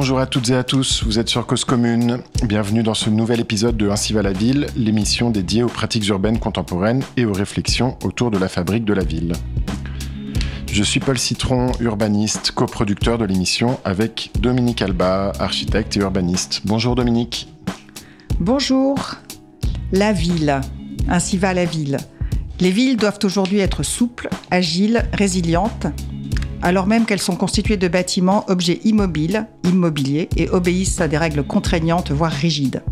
Bonjour à toutes et à tous, vous êtes sur Cause Commune. Bienvenue dans ce nouvel épisode de Ainsi va la ville, l'émission dédiée aux pratiques urbaines contemporaines et aux réflexions autour de la fabrique de la ville. Je suis Paul Citron, urbaniste, coproducteur de l'émission avec Dominique Alba, architecte et urbaniste. Bonjour Dominique. Bonjour. La ville. Ainsi va la ville. Les villes doivent aujourd'hui être souples, agiles, résilientes, alors même qu'elles sont constituées de bâtiments, objets immobiliers et obéissent à des règles contraignantes, voire rigides.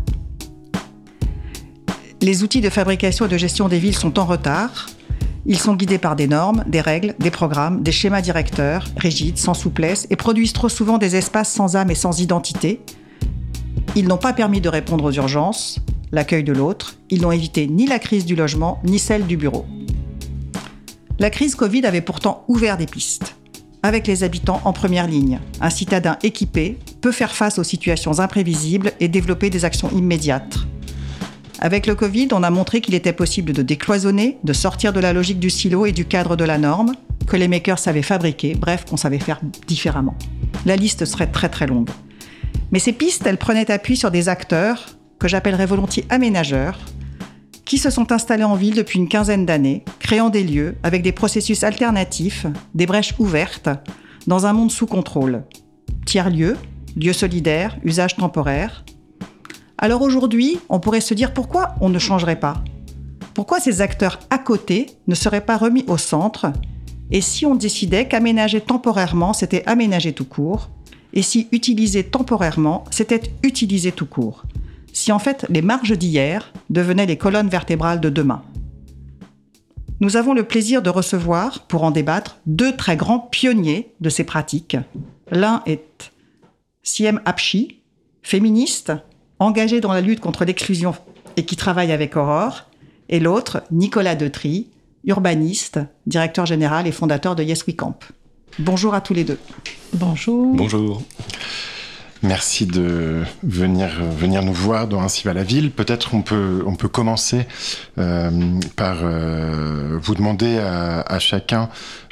Les outils de fabrication et de gestion des villes sont en retard. Ils sont guidés par des normes, des règles, des programmes, des schémas directeurs, rigides, sans souplesse, et produisent trop souvent des espaces sans âme et sans identité. Ils n'ont pas permis de répondre aux urgences, l'accueil de l'autre. Ils n'ont évité ni la crise du logement, ni celle du bureau. La crise Covid avait pourtant ouvert des pistes. Avec les habitants en première ligne, un citadin équipé peut faire face aux situations imprévisibles et développer des actions immédiates. Avec le Covid, on a montré qu'il était possible de décloisonner, de sortir de la logique du silo et du cadre de la norme, que les makers savaient fabriquer, bref, qu'on savait faire différemment. La liste serait très très longue. Mais ces pistes, elles prenaient appui sur des acteurs, que j'appellerais volontiers aménageurs, qui se sont installés en ville depuis une quinzaine d'années, créant des lieux avec des processus alternatifs, des brèches ouvertes, dans un monde sous contrôle. Tiers-lieux, lieux solidaires, usages temporaires. Alors aujourd'hui, on pourrait se dire pourquoi on ne changerait pas ? Pourquoi ces acteurs à côté ne seraient pas remis au centre ? Et si on décidait qu'aménager temporairement, c'était aménager tout court ? Et si utiliser temporairement, c'était utiliser tout court ? Si en fait les marges d'hier devenaient les colonnes vertébrales de demain. Nous avons le plaisir de recevoir, pour en débattre, deux très grands pionniers de ces pratiques. L'un est Siem Apchi, féministe, engagée dans la lutte contre l'exclusion et qui travaille avec Aurore, et l'autre, Nicolas Detry, urbaniste, directeur général et fondateur de Yes We Camp. Bonjour à tous les deux. Bonjour. Bonjour. Merci de venir nous voir dans Ainsi va la ville. Peut-être on peut commencer par vous demander à chacun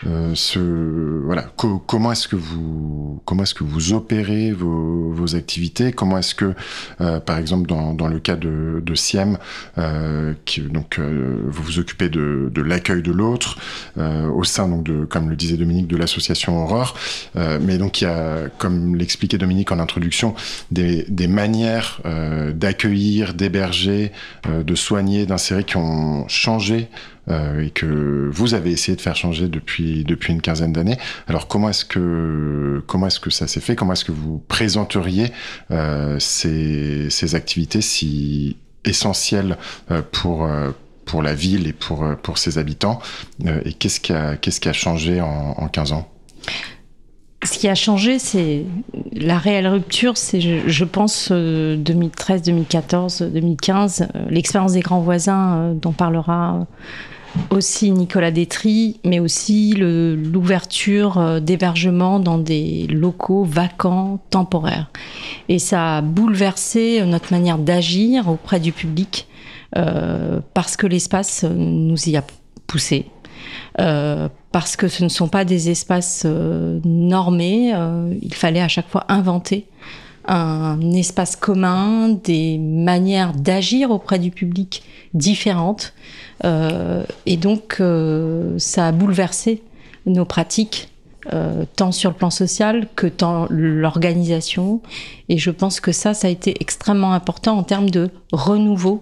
comment est-ce que vous opérez vos activités, comment est-ce que par exemple dans le cas de Siem vous vous occupez de l'accueil de l'autre au sein donc de, comme le disait Dominique, de l'association Aurore, mais donc il y a, comme l'expliquait Dominique en introduction, des manières d'accueillir, d'héberger, de soigner, d'insérer qui ont changé et que vous avez essayé de faire changer depuis une quinzaine d'années. Alors comment est-ce que ça s'est fait ? Comment est-ce que vous présenteriez ces activités si essentielles pour la ville et pour ses habitants, et qu'est-ce qui a changé en 15 ans ? Ce qui a changé, c'est la réelle rupture, c'est, je pense, 2013, 2014, 2015, l'expérience des grands voisins dont parlera aussi Nicolas Detry, mais aussi l'ouverture d'hébergement dans des locaux vacants, temporaires. Et ça a bouleversé notre manière d'agir auprès du public, parce que l'espace nous y a poussé. Parce que ce ne sont pas des espaces normés, il fallait à chaque fois inventer un espace commun, des manières d'agir auprès du public différentes, et donc ça a bouleversé nos pratiques, tant sur le plan social que dans l'organisation, et je pense que ça a été extrêmement important en termes de renouveau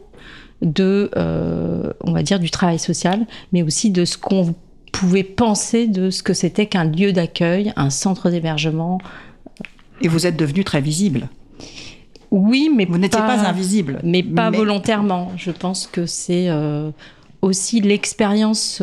on va dire, du travail social, mais aussi de ce qu'on pouvait penser de ce que c'était qu'un lieu d'accueil, un centre d'hébergement. Et vous êtes devenu très visible. Oui, mais vous n'étiez pas invisible. Mais pas volontairement. Je pense que c'est aussi l'expérience,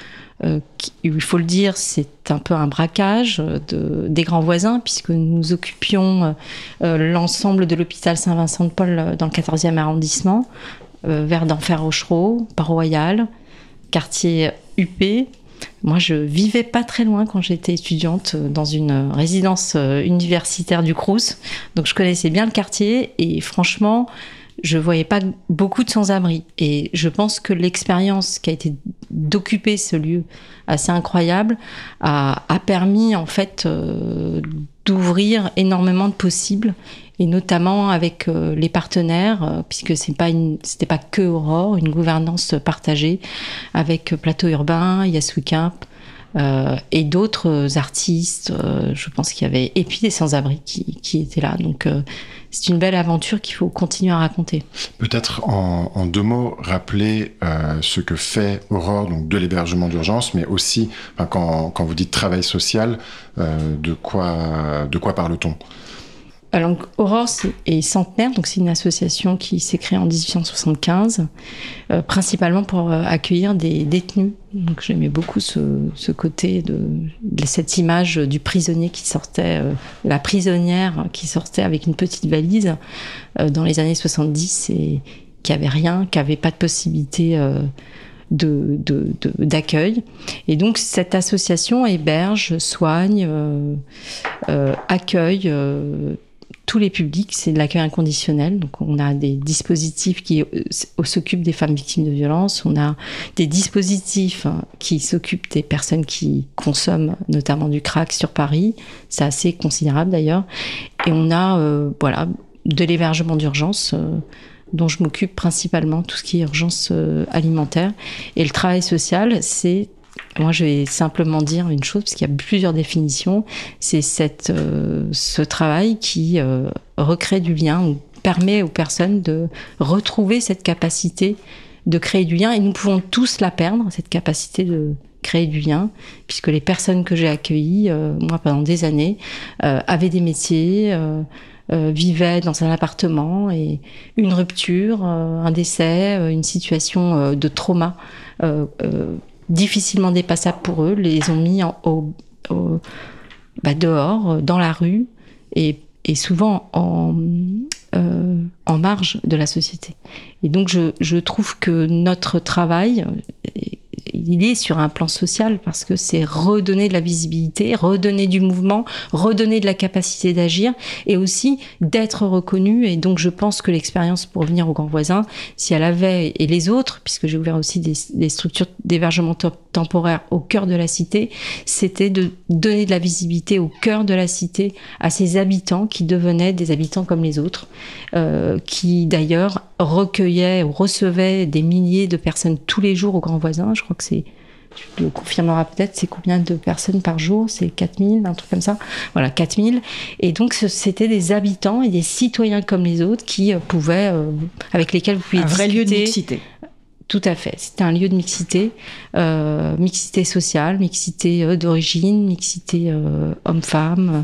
il faut le dire, c'est un peu un braquage des grands voisins, puisque nous occupions l'ensemble de l'hôpital Saint-Vincent-de-Paul dans le 14e arrondissement, vers d'Enfer-Rochereau, Port-Royal, quartier UP. Moi, je vivais pas très loin quand j'étais étudiante dans une résidence universitaire du Crous, donc je connaissais bien le quartier, et franchement, je voyais pas beaucoup de sans-abri. Et je pense que l'expérience qui a été d'occuper ce lieu assez incroyable a permis en fait d'ouvrir énormément de possibles, et notamment avec les partenaires, puisque c'était pas que Aurore, une gouvernance partagée avec Plateau Urbain, Yes We Camp, et d'autres artistes, je pense qu'il y avait, et puis des sans-abri qui étaient là. Donc c'est une belle aventure qu'il faut continuer à raconter. Peut-être en 2 mots, rappeler ce que fait Aurore, donc de l'hébergement d'urgence, mais aussi, quand vous dites travail social, de quoi parle-t-on ? Alors, Aurore est centenaire, donc c'est une association qui s'est créée en 1875, principalement pour accueillir des détenus. Donc j'aimais beaucoup ce côté de cette image du prisonnier qui sortait, la prisonnière qui sortait avec une petite valise dans les années 70 et qui avait rien, qui avait pas de possibilité d'accueil. Et donc cette association héberge, soigne, accueille tous les publics, c'est de l'accueil inconditionnel. Donc on a des dispositifs qui s'occupent des femmes victimes de violences, on a des dispositifs qui s'occupent des personnes qui consomment notamment du crack sur Paris, c'est assez considérable d'ailleurs, et on a de l'hébergement d'urgence dont je m'occupe principalement, tout ce qui est urgence alimentaire. Et le travail social, moi, je vais simplement dire une chose, parce qu'il y a plusieurs définitions. C'est ce travail qui recrée du lien, ou permet aux personnes de retrouver cette capacité de créer du lien. Et nous pouvons tous la perdre, cette capacité de créer du lien, puisque les personnes que j'ai accueillies, moi, pendant des années, avaient des métiers, vivaient dans un appartement, et une rupture, un décès, une situation de trauma difficilement dépassables pour eux, les ont mis dehors, dans la rue, et souvent en marge de la société. Et donc je trouve que notre travail, il est sur un plan social, parce que c'est redonner de la visibilité, redonner du mouvement, redonner de la capacité d'agir, et aussi d'être reconnu. Et donc je pense que l'expérience, pour revenir aux Grands Voisins, si elle avait, et les autres, puisque j'ai ouvert aussi des structures d'hébergement temporaire au cœur de la cité, c'était de donner de la visibilité au cœur de la cité à ces habitants qui devenaient des habitants comme les autres, qui d'ailleurs recueillaient ou recevaient des milliers de personnes tous les jours aux Grands Voisins. Je crois que tu le confirmeras peut-être, c'est combien de personnes par jour ? C'est 4000, un truc comme ça. Voilà, 4000. Et donc, c'était des habitants et des citoyens comme les autres qui pouvaient, avec lesquels vous pouviez discuter. Un vrai lieu de mixité. Tout à fait. C'était un lieu de mixité, mixité sociale, mixité d'origine, mixité homme-femme.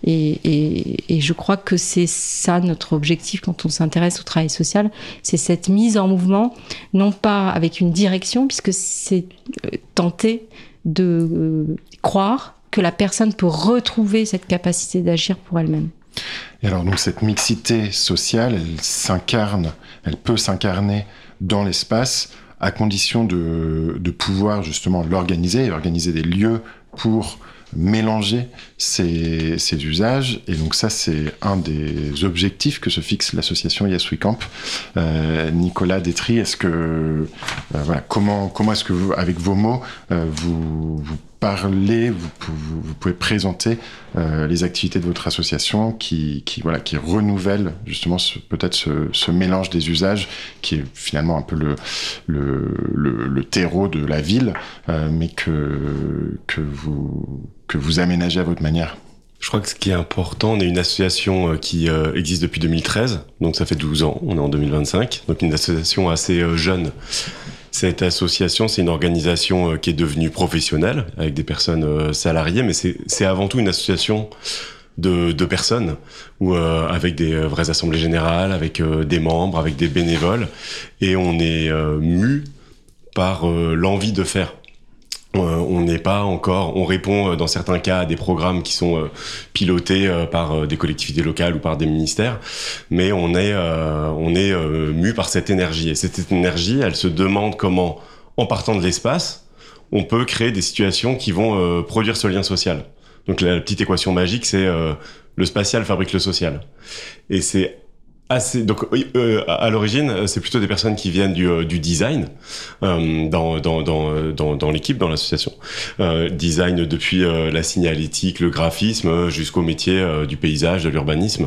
Et je crois que c'est ça notre objectif quand on s'intéresse au travail social, c'est cette mise en mouvement, non pas avec une direction, puisque c'est tenter de croire que la personne peut retrouver cette capacité d'agir pour elle-même. Et alors donc cette mixité sociale, elle peut s'incarner dans l'espace, à condition de pouvoir justement l'organiser, et organiser des lieux pour mélanger ces usages. Et donc ça, c'est un des objectifs que se fixe l'association Yes We Camp. Nicolas Détry, est-ce que comment est-ce que vous, avec vos mots, vous parlez, vous pouvez présenter les activités de votre association qui renouvellent justement peut-être ce mélange des usages qui est finalement un peu le terreau de la ville, mais que vous aménagez à votre manière. Je crois que ce qui est important, on est une association qui existe depuis 2013, donc ça fait 12 ans, on est en 2025, donc une association assez jeune. Cette association, c'est une organisation qui est devenue professionnelle, avec des personnes salariées, mais c'est avant tout une association de personnes, avec des vraies assemblées générales, avec des membres, avec des bénévoles, et on est mu par l'envie de faire. On n'est pas encore, on répond dans certains cas à des programmes qui sont pilotés par des collectivités locales ou par des ministères, mais on est mu par cette énergie. Et cette énergie, elle se demande comment, en partant de l'espace, on peut créer des situations qui vont produire ce lien social. Donc la petite équation magique, c'est le spatial fabrique le social. Et c'est Donc, à l'origine, c'est plutôt des personnes qui viennent du design dans l'équipe, dans l'association. Design depuis la signalétique, le graphisme, jusqu'au métier du paysage, de l'urbanisme.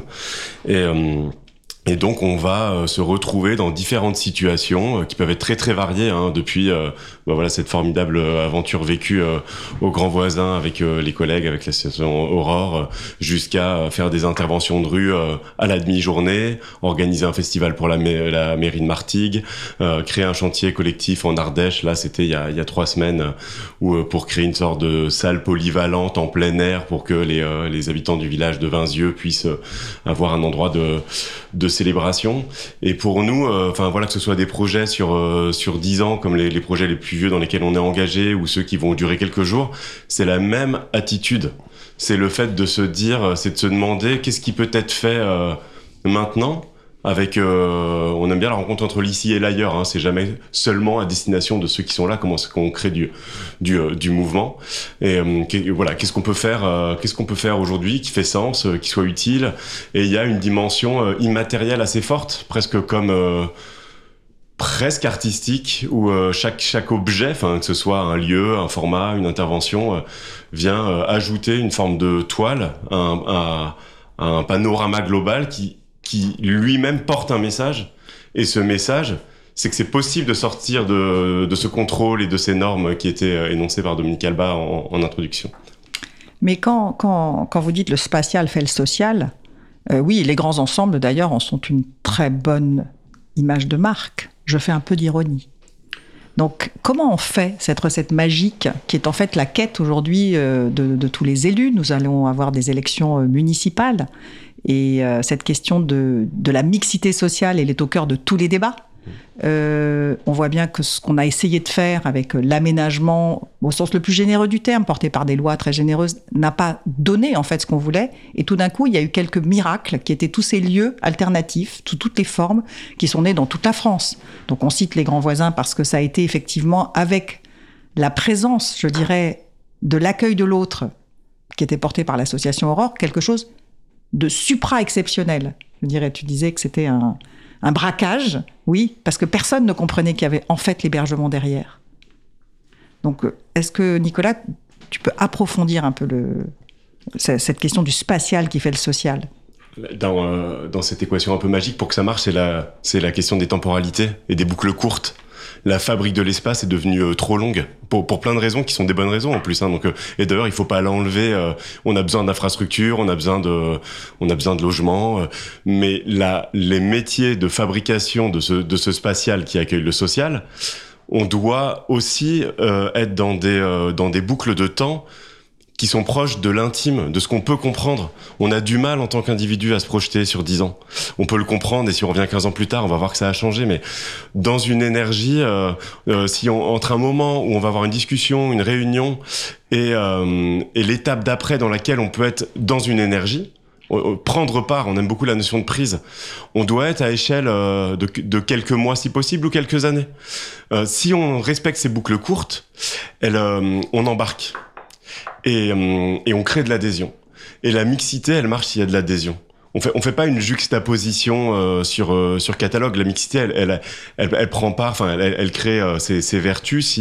Et donc on va se retrouver dans différentes situations qui peuvent être très très variées, hein, depuis voilà cette formidable aventure vécue au Grand Voisin avec les collègues, avec l'association Aurore, jusqu'à faire des interventions de rue à la demi-journée, organiser un festival pour la mairie de Martigues, créer un chantier collectif en Ardèche. Là c'était il y a 3 semaines où pour créer une sorte de salle polyvalente en plein air pour que les habitants du village de Vinzieux puissent avoir un endroit de célébration. Et pour nous, voilà, que ce soit des projets sur 10 ans, comme les projets les plus vieux dans lesquels on est engagé, ou ceux qui vont durer quelques jours, c'est la même attitude. C'est le fait de se dire, c'est de se demander qu'est-ce qui peut être fait maintenant, avec on aime bien la rencontre entre l'ici et l'ailleurs, hein, c'est jamais seulement à destination de ceux qui sont là, comment on crée du mouvement. Et voilà, qu'est-ce qu'on peut faire aujourd'hui qui fait sens, qui soit utile. Et il y a une dimension immatérielle assez forte, presque comme presque artistique, où chaque objet, que ce soit un lieu, un format, une intervention, vient ajouter une forme de toile à un panorama global qui lui-même porte un message. Et ce message, c'est que c'est possible de sortir de ce contrôle et de ces normes qui étaient énoncées par Dominique Alba en introduction. Mais quand vous dites le spatial fait le social, oui, les grands ensembles d'ailleurs en sont une très bonne image de marque. Je fais un peu d'ironie. Donc, comment on fait cette recette magique qui est en fait la quête aujourd'hui de tous les élus? Nous allons avoir des élections municipales et cette question de la mixité sociale, elle est au cœur de tous les débats. On voit bien que ce qu'on a essayé de faire avec l'aménagement, au sens le plus généreux du terme, porté par des lois très généreuses, n'a pas donné en fait ce qu'on voulait. Et tout d'un coup, il y a eu quelques miracles qui étaient tous ces lieux alternatifs, sous toutes les formes, qui sont nés dans toute la France. Donc on cite les Grands Voisins parce que ça a été effectivement avec la présence, je dirais, de l'accueil de l'autre, qui était porté par l'association Aurore, quelque chose de supra-exceptionnel. Je dirais, tu disais que c'était un braquage, oui, parce que personne ne comprenait qu'il y avait en fait l'hébergement derrière. Donc, est-ce que, Nicolas, tu peux approfondir un peu cette question du spatial qui fait le social ? Dans cette équation un peu magique, pour que ça marche, c'est la question des temporalités et des boucles courtes. La fabrique de l'espace est devenue trop longue pour plein de raisons qui sont des bonnes raisons en plus, hein. Donc et d'ailleurs il faut pas l'enlever. On a besoin d'infrastructures, on a besoin de logements, mais les métiers de fabrication de ce spatial qui accueille le social, on doit aussi être dans des boucles de temps qui sont proches de l'intime, de ce qu'on peut comprendre. On a du mal en tant qu'individu à se projeter sur 10 ans. On peut le comprendre, et si on revient 15 ans plus tard, on va voir que ça a changé, mais dans une énergie, entre un moment où on va avoir une discussion, une réunion, et l'étape d'après dans laquelle on peut être dans une énergie, prendre part, on aime beaucoup la notion de prise, on doit être à échelle de quelques mois si possible, ou quelques années. Si on respecte ces boucles courtes, on embarque. Et on crée de l'adhésion. Et la mixité, elle marche s'il y a de l'adhésion. On fait pas une juxtaposition sur catalogue. La mixité, elle prend part, elle crée ses vertus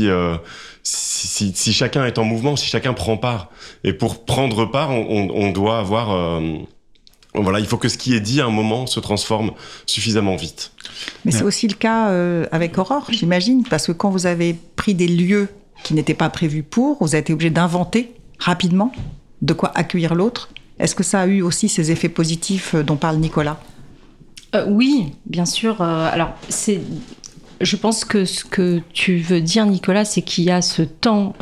si chacun est en mouvement, si chacun prend part. Et pour prendre part, on doit avoir voilà, il faut que ce qui est dit à un moment se transforme suffisamment vite. Mais c'est aussi le cas avec Aurore, j'imagine, parce que quand vous avez pris des lieux qui n'étaient pas prévus vous avez été obligé d'inventer rapidement de quoi accueillir l'autre. Est-ce que ça a eu aussi ces effets positifs dont parle Nicolas ? Oui, bien sûr. Alors, je pense que ce que tu veux dire, Nicolas, c'est qu'il y a ce temps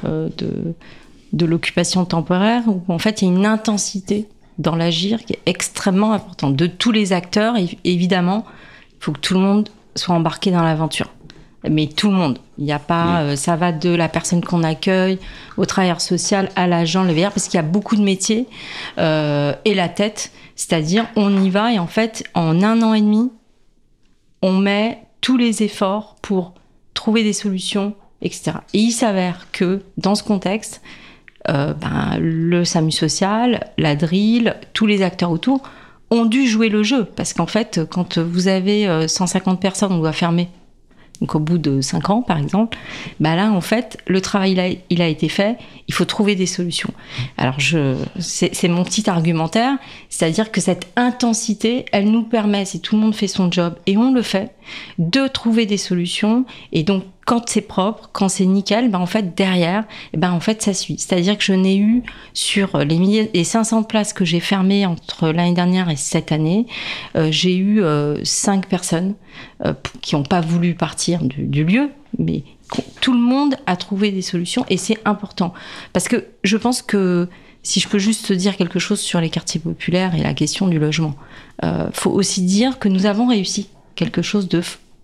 de l'occupation temporaire où, en fait, il y a une intensité dans l'agir qui est extrêmement importante. De tous les acteurs, évidemment, il faut que tout le monde soit embarqué dans l'aventure. Mais tout le monde. Il n'y a pas... ça va de la personne qu'on accueille, au travailleur social, à l'agent, le VR, parce qu'il y a beaucoup de métiers. Et la tête, c'est-à-dire on y va et en fait, en 1 an et demi, on met tous les efforts pour trouver des solutions, etc. Et il s'avère que, dans ce contexte, le SAMU social, la DRIL, tous les acteurs autour ont dû jouer le jeu. Parce qu'en fait, quand vous avez 150 personnes, on doit fermer. Donc au bout de 5 ans, par exemple, bah là, en fait, le travail, il a été fait, il faut trouver des solutions. Alors, c'est mon petit argumentaire, c'est-à-dire que cette intensité, elle nous permet, si tout le monde fait son job, et on le fait, de trouver des solutions. Et donc, quand c'est propre, quand c'est nickel, ben en fait, derrière, ben en fait, ça suit. C'est-à-dire que je n'ai eu, sur les 500 places que j'ai fermées entre l'année dernière et cette année, j'ai eu 5 personnes qui n'ont pas voulu partir du lieu, mais tout le monde a trouvé des solutions, et c'est important. Parce que je pense que, si je peux juste te dire quelque chose sur les quartiers populaires et la question du logement, faut aussi dire que nous avons réussi quelque chose de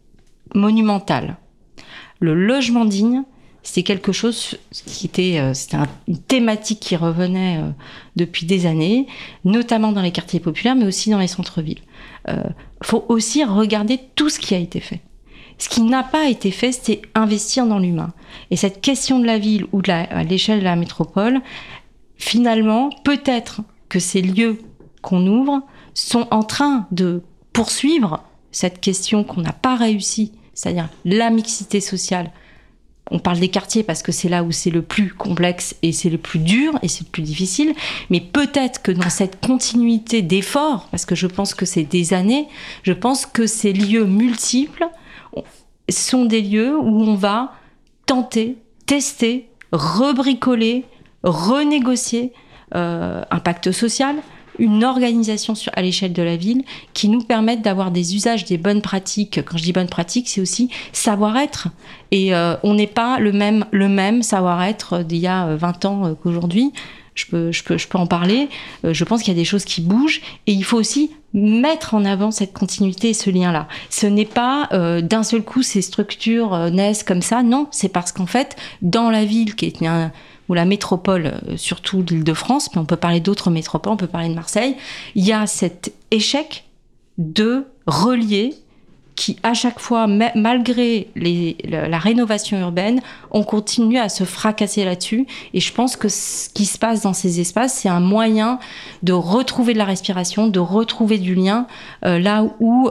monumental. Le logement digne, c'était quelque chose qui était, c'était une thématique qui revenait depuis des années, notamment dans les quartiers populaires, mais aussi dans les centres-villes. Faut aussi regarder tout ce qui a été fait. Ce qui n'a pas été fait, c'était investir dans l'humain. Et cette question de la ville ou à l'échelle de la métropole, finalement, peut-être que ces lieux qu'on ouvre sont en train de poursuivre cette question qu'on n'a pas réussi, c'est-à-dire la mixité sociale. On parle des quartiers parce que c'est là où c'est le plus complexe et c'est le plus dur et c'est le plus difficile. Mais peut-être que dans cette continuité d'efforts, parce que je pense que c'est des années, je pense que ces lieux multiples sont des lieux où on va tenter, tester, rebricoler, renégocier un pacte social, une organisation à l'échelle de la ville qui nous permettent d'avoir des usages, des bonnes pratiques. Quand je dis bonnes pratiques, c'est aussi savoir-être. Et on n'est pas le même savoir-être d'il y a 20 ans qu'aujourd'hui. Je peux en parler. Je pense qu'il y a des choses qui bougent et il faut aussi mettre en avant cette continuité et ce lien-là. Ce n'est pas d'un seul coup ces structures naissent comme ça. Non, c'est parce qu'en fait, dans la ville qui est ou la métropole, surtout l'Île-de-France, mais on peut parler d'autres métropoles, on peut parler de Marseille, il y a cet échec de relier qui, à chaque fois, malgré la rénovation urbaine, on continue à se fracasser là-dessus. Et je pense que ce qui se passe dans ces espaces, c'est un moyen de retrouver de la respiration, de retrouver du lien, là où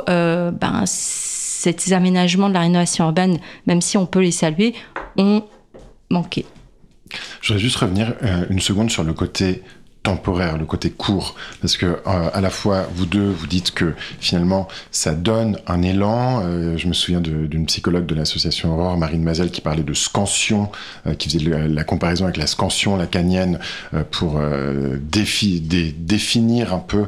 ces aménagements de la rénovation urbaine, même si on peut les saluer, ont manqué. Je voudrais juste revenir une seconde sur le côté temporaire, le côté court, parce que à la fois vous deux, vous dites que finalement ça donne un élan. Je me souviens d'une psychologue de l'association Aurore, Marine Mazel, qui parlait de scansion, qui faisait la comparaison avec la scansion lacanienne pour définir un peu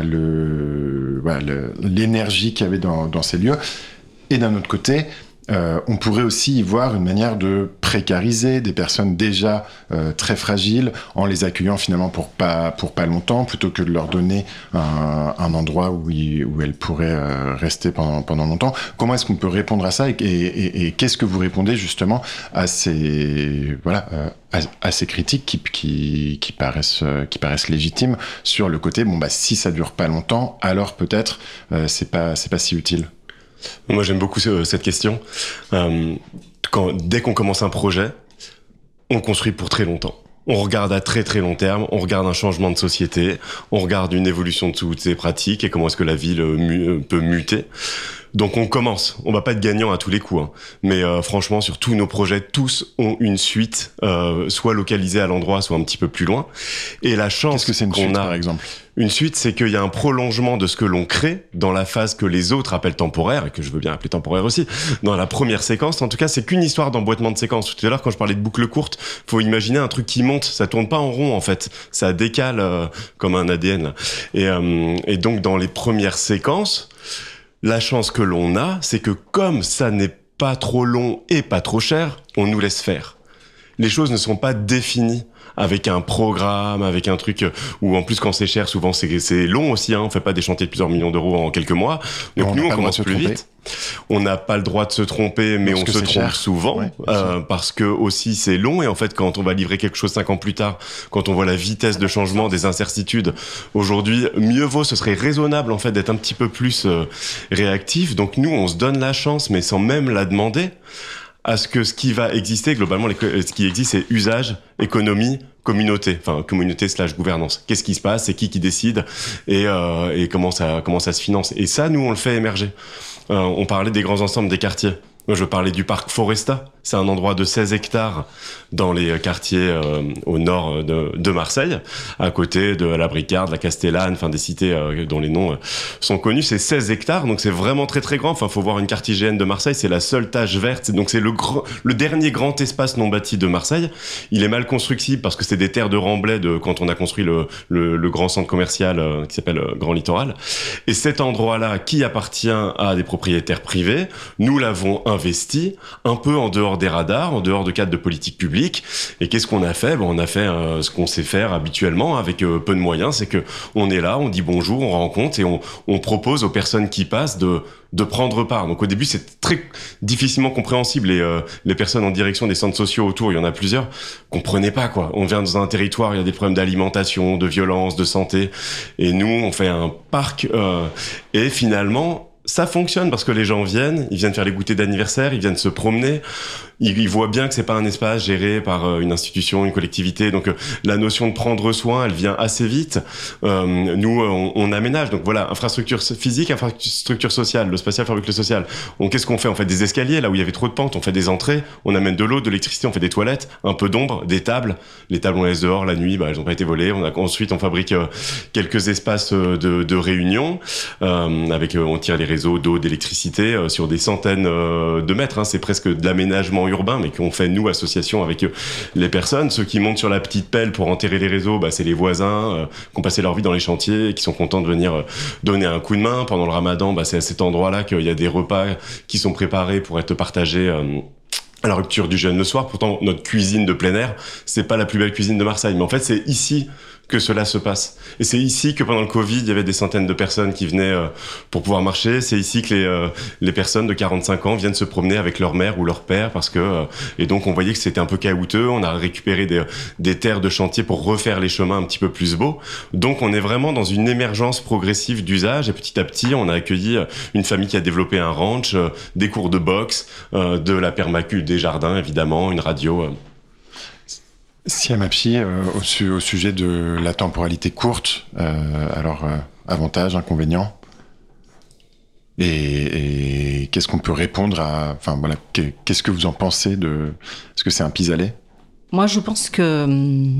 l'énergie qu'il y avait dans ces lieux. Et d'un autre côté, on pourrait aussi y voir une manière de précariser des personnes déjà très fragiles en les accueillant finalement pour pas longtemps, plutôt que de leur donner un endroit où elles pourraient rester pendant longtemps. Comment est-ce qu'on peut répondre à ça et qu'est-ce que vous répondez justement à ces critiques qui paraissent légitimes sur le côté si ça dure pas longtemps, alors peut-être c'est pas si utile. Moi, j'aime beaucoup cette question. Dès qu'on commence un projet, on construit pour très longtemps. On regarde à très très long terme, on regarde un changement de société, on regarde une évolution de toutes ces pratiques et comment est-ce que la ville peut muter. Donc on commence, on va pas être gagnant à tous les coups, hein. Mais franchement sur tous nos projets, tous ont une suite, soit localisée à l'endroit, soit un petit peu plus loin. Et la chance Qu'est-ce que c'est une qu'on suite, a, par exemple ? Une suite, c'est qu'il y a un prolongement de ce que l'on crée dans la phase que les autres appellent temporaire, et que je veux bien appeler temporaire aussi. Dans la première séquence, en tout cas, c'est qu'une histoire d'emboîtement de séquence. Tout à l'heure, quand je parlais de boucle courte, faut imaginer un truc qui monte. Ça tourne pas en rond, en fait. Ça décale comme un ADN. Et donc, dans les premières séquences, la chance que l'on a, c'est que comme ça n'est pas trop long et pas trop cher, on nous laisse faire. Les choses ne sont pas définies avec un programme, avec un truc où en plus quand c'est cher, souvent c'est long aussi, hein. On fait pas des chantiers de plusieurs millions d'euros en quelques mois. Donc nous on commence plus vite. On n'a pas le droit de se tromper, mais on se trompe souvent, parce que aussi c'est long. Et en fait, quand on va livrer quelque chose 5 ans plus tard, quand on voit la vitesse de changement, des incertitudes, aujourd'hui, mieux vaut, ce serait raisonnable en fait d'être un petit peu plus réactif. Donc nous, on se donne la chance, mais sans même la demander, à ce que ce qui va exister, globalement, ce qui existe, c'est usage, économie, communauté/gouvernance. Qu'est-ce qui se passe, c'est qui décide et comment ça se finance. Et ça, nous, on le fait émerger. On parlait des grands ensembles des quartiers. Moi, je parlais du parc Foresta. C'est un endroit de 16 hectares dans les quartiers au nord de Marseille, à côté de la Bricarde, la Castellane, enfin des cités dont les noms sont connus. C'est 16 hectares, donc c'est vraiment très très grand. Enfin, faut voir une carte IGN de Marseille, c'est la seule tache verte. Donc c'est le dernier grand espace non bâti de Marseille. Il est mal constructible parce que c'est des terres de remblai quand on a construit le grand centre commercial qui s'appelle Grand Littoral. Et cet endroit-là, qui appartient à des propriétaires privés, nous l'avons investi un peu en dehors des radars, en dehors de cadres de politique publique. Et qu'est-ce qu'on a fait ? On a fait ce qu'on sait faire habituellement avec peu de moyens, c'est que on est là, on dit bonjour, on rencontre et on propose aux personnes qui passent de prendre part. Donc au début, c'est très difficilement compréhensible. Les personnes en direction des centres sociaux autour, il y en a plusieurs, comprenaient pas quoi. On vient dans un territoire, il y a des problèmes d'alimentation, de violence, de santé, et nous, on fait un parc et finalement, ça fonctionne parce que les gens viennent, ils viennent faire les goûters d'anniversaire, ils viennent se promener, ils voient bien que c'est pas un espace géré par une institution, une collectivité. Donc la notion de prendre soin, elle vient assez vite. Nous, on aménage. Donc voilà, infrastructure physique, infrastructure sociale, le spatial fabrique le social. Qu'est-ce qu'on fait ? On fait des escaliers là où il y avait trop de pentes, on fait des entrées, on amène de l'eau, de l'électricité, on fait des toilettes, un peu d'ombre, des tables. Les tables on les laisse dehors la nuit, elles ont pas été volées. Ensuite on fabrique quelques espaces de réunion on tire les réseaux d'eau, d'électricité sur des centaines de mètres. C'est presque de l'aménagement urbain, mais qu'on fait nous, association, avec les personnes. Ceux qui montent sur la petite pelle pour enterrer les réseaux, c'est les voisins qui ont passé leur vie dans les chantiers et qui sont contents de venir donner un coup de main. Pendant le ramadan, c'est à cet endroit-là qu'il y a des repas qui sont préparés pour être partagés à la rupture du jeûne le soir. Pourtant, notre cuisine de plein air, c'est pas la plus belle cuisine de Marseille. Mais en fait, c'est ici que cela se passe. Et c'est ici que pendant le Covid, il y avait des centaines de personnes qui venaient pour pouvoir marcher. C'est ici que les personnes de 45 ans viennent se promener avec leur mère ou leur père parce que et donc on voyait que c'était un peu caouteux. On a récupéré des terres de chantier pour refaire les chemins un petit peu plus beaux. Donc on est vraiment dans une émergence progressive d'usage et petit à petit, on a accueilli une famille qui a développé un ranch, des cours de boxe, de la permaculture, des jardins évidemment, une radio. Siam Apchi, au sujet de la temporalité courte, avantages, inconvénients, et qu'est-ce qu'on peut répondre à... Enfin voilà, qu'est-ce que vous en pensez de... Est-ce que c'est un pis-aller ? Moi, je pense que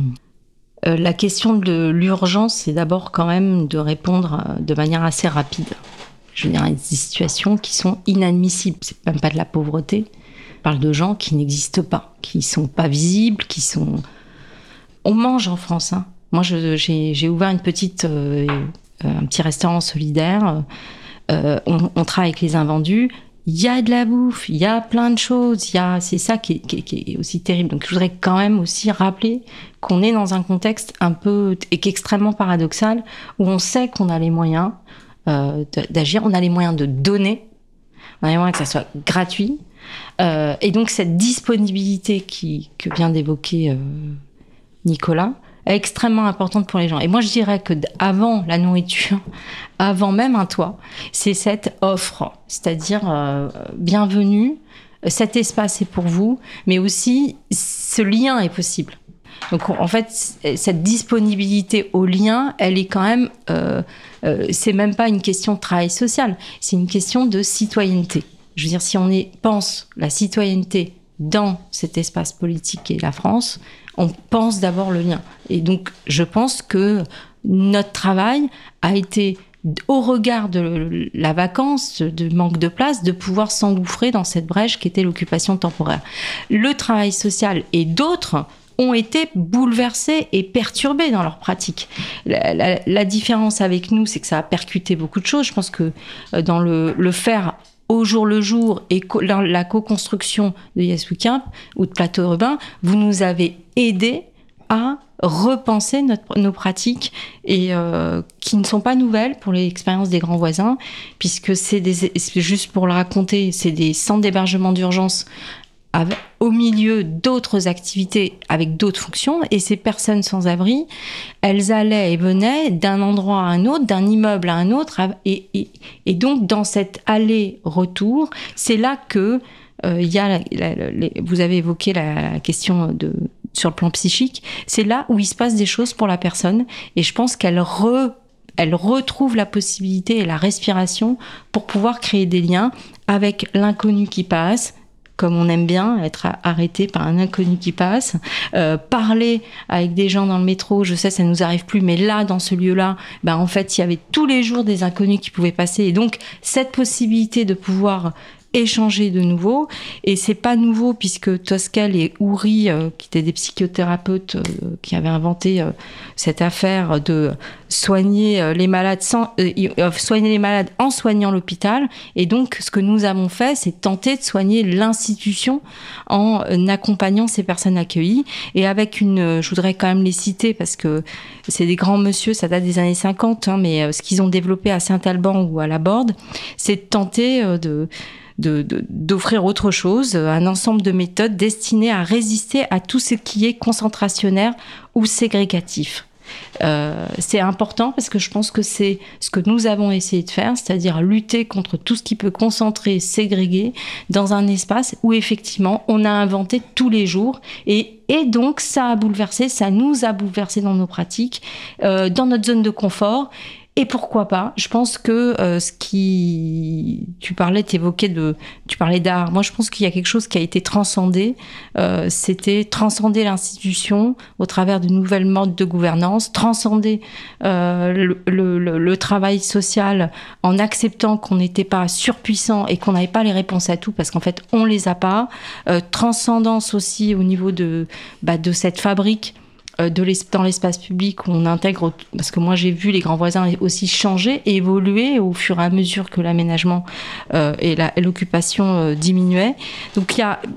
la question de l'urgence, c'est d'abord quand même de répondre de manière assez rapide. Je veux dire, il y a des situations qui sont inadmissibles. C'est même pas de la pauvreté. On parle de gens qui n'existent pas, qui sont pas visibles, qui sont... On mange en France. Moi, j'ai ouvert un petit restaurant solidaire. On travaille avec les invendus. Il y a de la bouffe, il y a plein de choses. C'est ça qui est aussi terrible. Donc, je voudrais quand même aussi rappeler qu'on est dans un contexte un peu qui est extrêmement paradoxal, où on sait qu'on a les moyens d'agir, on a les moyens de donner, on a les moyens que ça soit gratuit. Et donc, cette disponibilité que vient d'évoquer Nicolas, est extrêmement importante pour les gens. Et moi, je dirais que avant la nourriture, avant même un toit, c'est cette offre, c'est-à-dire bienvenue, cet espace est pour vous, mais aussi ce lien est possible. Donc, en fait, cette disponibilité au lien, elle est quand même... c'est même pas une question de travail social, c'est une question de citoyenneté. Je veux dire, si on pense la citoyenneté dans cet espace politique qu'est la France, on pense d'abord le lien. Et donc, je pense que notre travail a été, au regard de la vacance, de manque de place, de pouvoir s'engouffrer dans cette brèche qui était l'occupation temporaire. Le travail social et d'autres ont été bouleversés et perturbés dans leur pratique. La différence avec nous, c'est que ça a percuté beaucoup de choses. Je pense que dans le faire au jour le jour et la co-construction de Yes We Camp ou de Plateau Urbain, vous nous avez aidés à repenser nos pratiques et qui ne sont pas nouvelles pour l'expérience des grands voisins, puisque c'est juste pour le raconter, c'est des centres d'hébergement d'urgence au milieu d'autres activités avec d'autres fonctions, et ces personnes sans abri, elles allaient et venaient d'un endroit à un autre, d'un immeuble à un autre, et donc dans cet aller-retour, c'est là que il y a vous avez évoqué la question sur le plan psychique, c'est là où il se passe des choses pour la personne. Et je pense qu'elle retrouve la possibilité et la respiration pour pouvoir créer des liens avec l'inconnu qui passe, comme on aime bien être arrêté par un inconnu qui passe, parler avec des gens dans le métro, je sais ça nous arrive plus, mais là dans ce lieu-là, en fait il y avait tous les jours des inconnus qui pouvaient passer, et donc cette possibilité de pouvoir échanger de nouveau, et c'est pas nouveau puisque Tosquel et Houry, qui étaient des psychothérapeutes qui avaient inventé cette affaire de soigner les malades en soignant l'hôpital, et donc ce que nous avons fait, c'est tenter de soigner l'institution en accompagnant ces personnes accueillies, et avec je voudrais quand même les citer parce que c'est des grands monsieur, ça date des années 50, mais ce qu'ils ont développé à Saint-Alban ou à la Borde, c'est de tenter d'offrir autre chose, un ensemble de méthodes destinées à résister à tout ce qui est concentrationnaire ou ségrégatif. C'est important parce que je pense que c'est ce que nous avons essayé de faire, c'est-à-dire lutter contre tout ce qui peut concentrer, ségréguer dans un espace où effectivement on a inventé tous les jours, et donc ça nous a bouleversé dans nos pratiques, dans notre zone de confort. Et pourquoi pas ? Je pense que tu parlais d'art. Moi, je pense qu'il y a quelque chose qui a été transcendé. C'était transcender l'institution au travers de nouvelles modes de gouvernance, transcender le travail social en acceptant qu'on n'était pas surpuissant et qu'on n'avait pas les réponses à tout, parce qu'en fait, on les a pas. Transcendance aussi au niveau de cette fabrique dans l'espace public où on intègre, parce que moi j'ai vu les grands voisins aussi changer et évoluer au fur et à mesure que l'aménagement et l'occupation diminuaient. Donc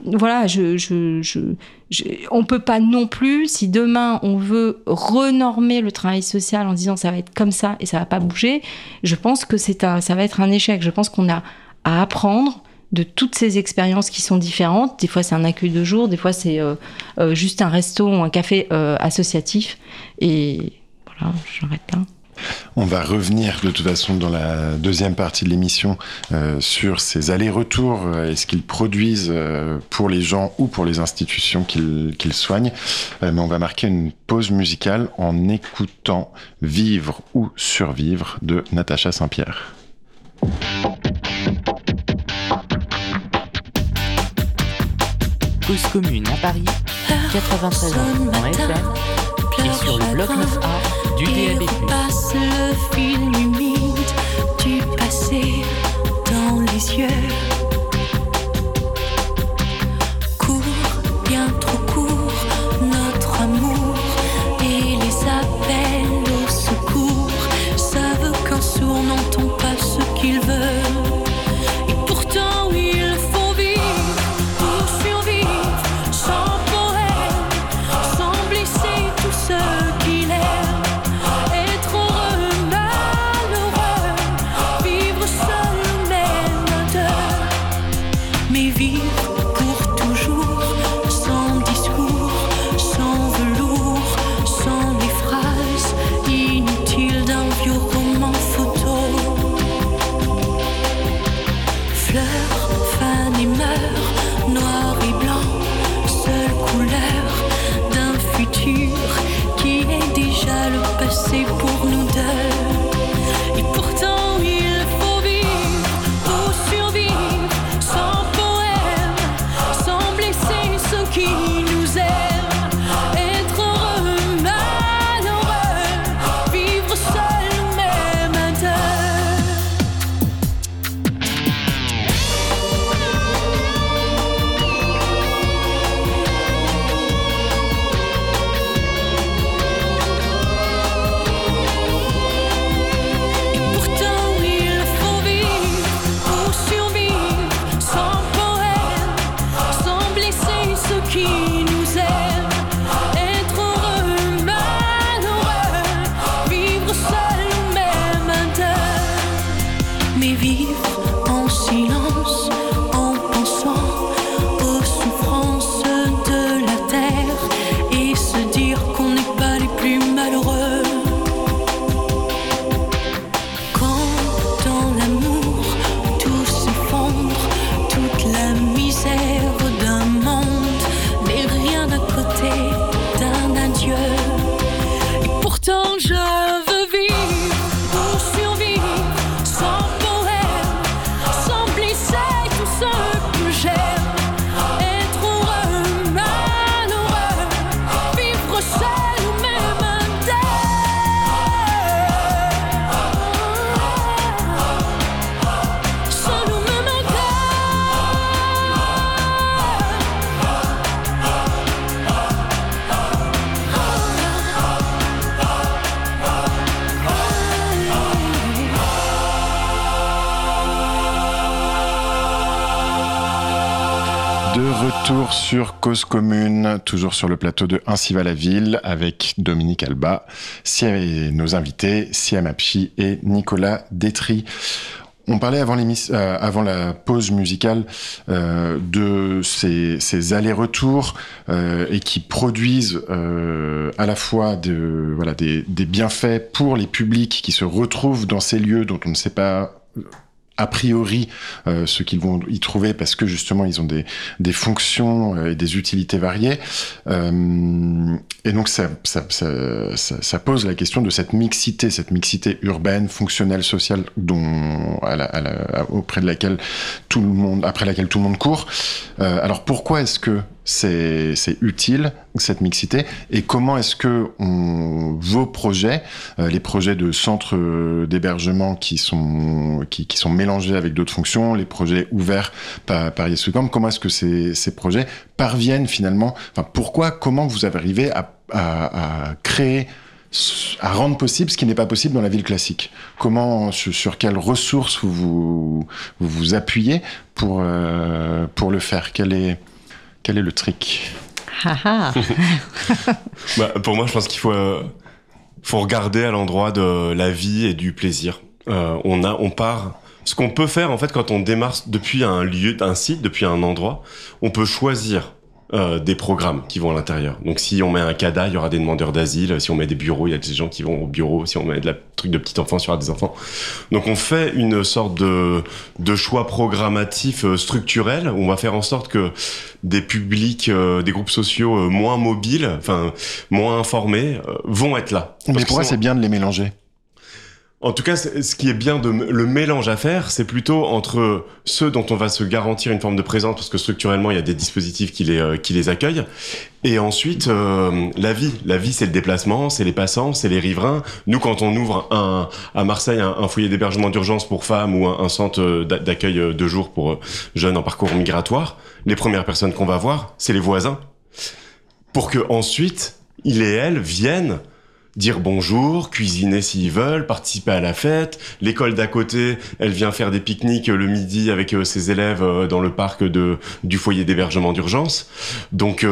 on peut pas non plus, si demain on veut renormer le travail social en disant ça va être comme ça et ça va pas bouger, je pense que ça va être un échec. Je pense qu'on a à apprendre de toutes ces expériences qui sont différentes. Des fois, c'est un accueil de jour, des fois, c'est juste un resto ou un café associatif. Et voilà, j'arrête là. On va revenir de toute façon dans la deuxième partie de l'émission sur ces allers-retours et ce qu'ils produisent pour les gens ou pour les institutions qu'ils soignent. Mais on va marquer une pause musicale en écoutant « Vivre ou survivre » de Natacha Saint-Pierre. Cause commune à Paris, 93 ans FM et sur le bloc 9A du DAB+. Passe le film humide du passé dans les yeux. Court, bien trop court, notre amour et les appels au secours savent qu'un sourd n'entend pas ce qu'il veut. Et pourtant il faut vivre pour survivre, sans poème, sans blesser tous ceux qu'il aime. Être heureux, malheureux, vivre seul, même à deux. Mais vivre pour toujours, sans discours, sans velours, sans les phrases inutiles d'un vieux roman photo. Fleurs, fan et meurt, noir et blanc, seule couleur d'un futur qui est déjà le passé pour nous deux. Et pourtant il faut vivre pour survivre, sans poème, De retour sur Cause Commune, toujours sur le plateau de Ainsi va la ville, avec Dominique Alba, et nos invités, Siem Apchi et Nicolas Détry. On parlait avant la pause musicale de ces allers-retours et qui produisent à la fois des bienfaits pour les publics qui se retrouvent dans ces lieux dont on ne sait pas a priori ce qu'ils vont y trouver parce que justement ils ont des fonctions et des utilités variées et donc ça pose la question de cette mixité urbaine, fonctionnelle, sociale après laquelle tout le monde court. Alors pourquoi est-ce que c'est utile cette mixité et comment est-ce que vos projets, les projets de centres d'hébergement qui sont mélangés avec d'autres fonctions, les projets ouverts par Yes We Camp, comment est-ce que ces projets parviennent finalement, comment vous arrivez à créer, à rendre possible ce qui n'est pas possible dans la ville classique? Comment, sur quelles ressources vous appuyez pour le faire? Quel est le trick? Pour moi, je pense qu'il faut regarder à l'endroit de la vie et du plaisir. On part. Ce qu'on peut faire en fait quand on démarre depuis un lieu, un site, depuis un endroit, on peut choisir des programmes qui vont à l'intérieur. Donc si on met un CADA, il y aura des demandeurs d'asile. Si on met des bureaux, il y a des gens qui vont au bureau. Si on met trucs de petits enfants, il y aura des enfants. Donc on fait une sorte de choix programmatif structurel où on va faire en sorte que des publics, des groupes sociaux moins mobiles, moins informés, vont être là. Mais pour moi, c'est bien de les mélanger. En tout cas, ce qui est bien le mélange à faire, c'est plutôt entre ceux dont on va se garantir une forme de présence, parce que structurellement, il y a des dispositifs qui les accueillent. Et ensuite, la vie. La vie, c'est le déplacement, c'est les passants, c'est les riverains. Nous, quand on ouvre à Marseille un foyer d'hébergement d'urgence pour femmes ou un centre d'accueil de jour pour jeunes en parcours migratoire, les premières personnes qu'on va voir, c'est les voisins. Pour que ensuite, ils et elles viennent dire bonjour, cuisiner s'ils veulent, participer à la fête. L'école d'à côté, elle vient faire des pique-niques le midi avec ses élèves dans le parc du foyer d'hébergement d'urgence. Donc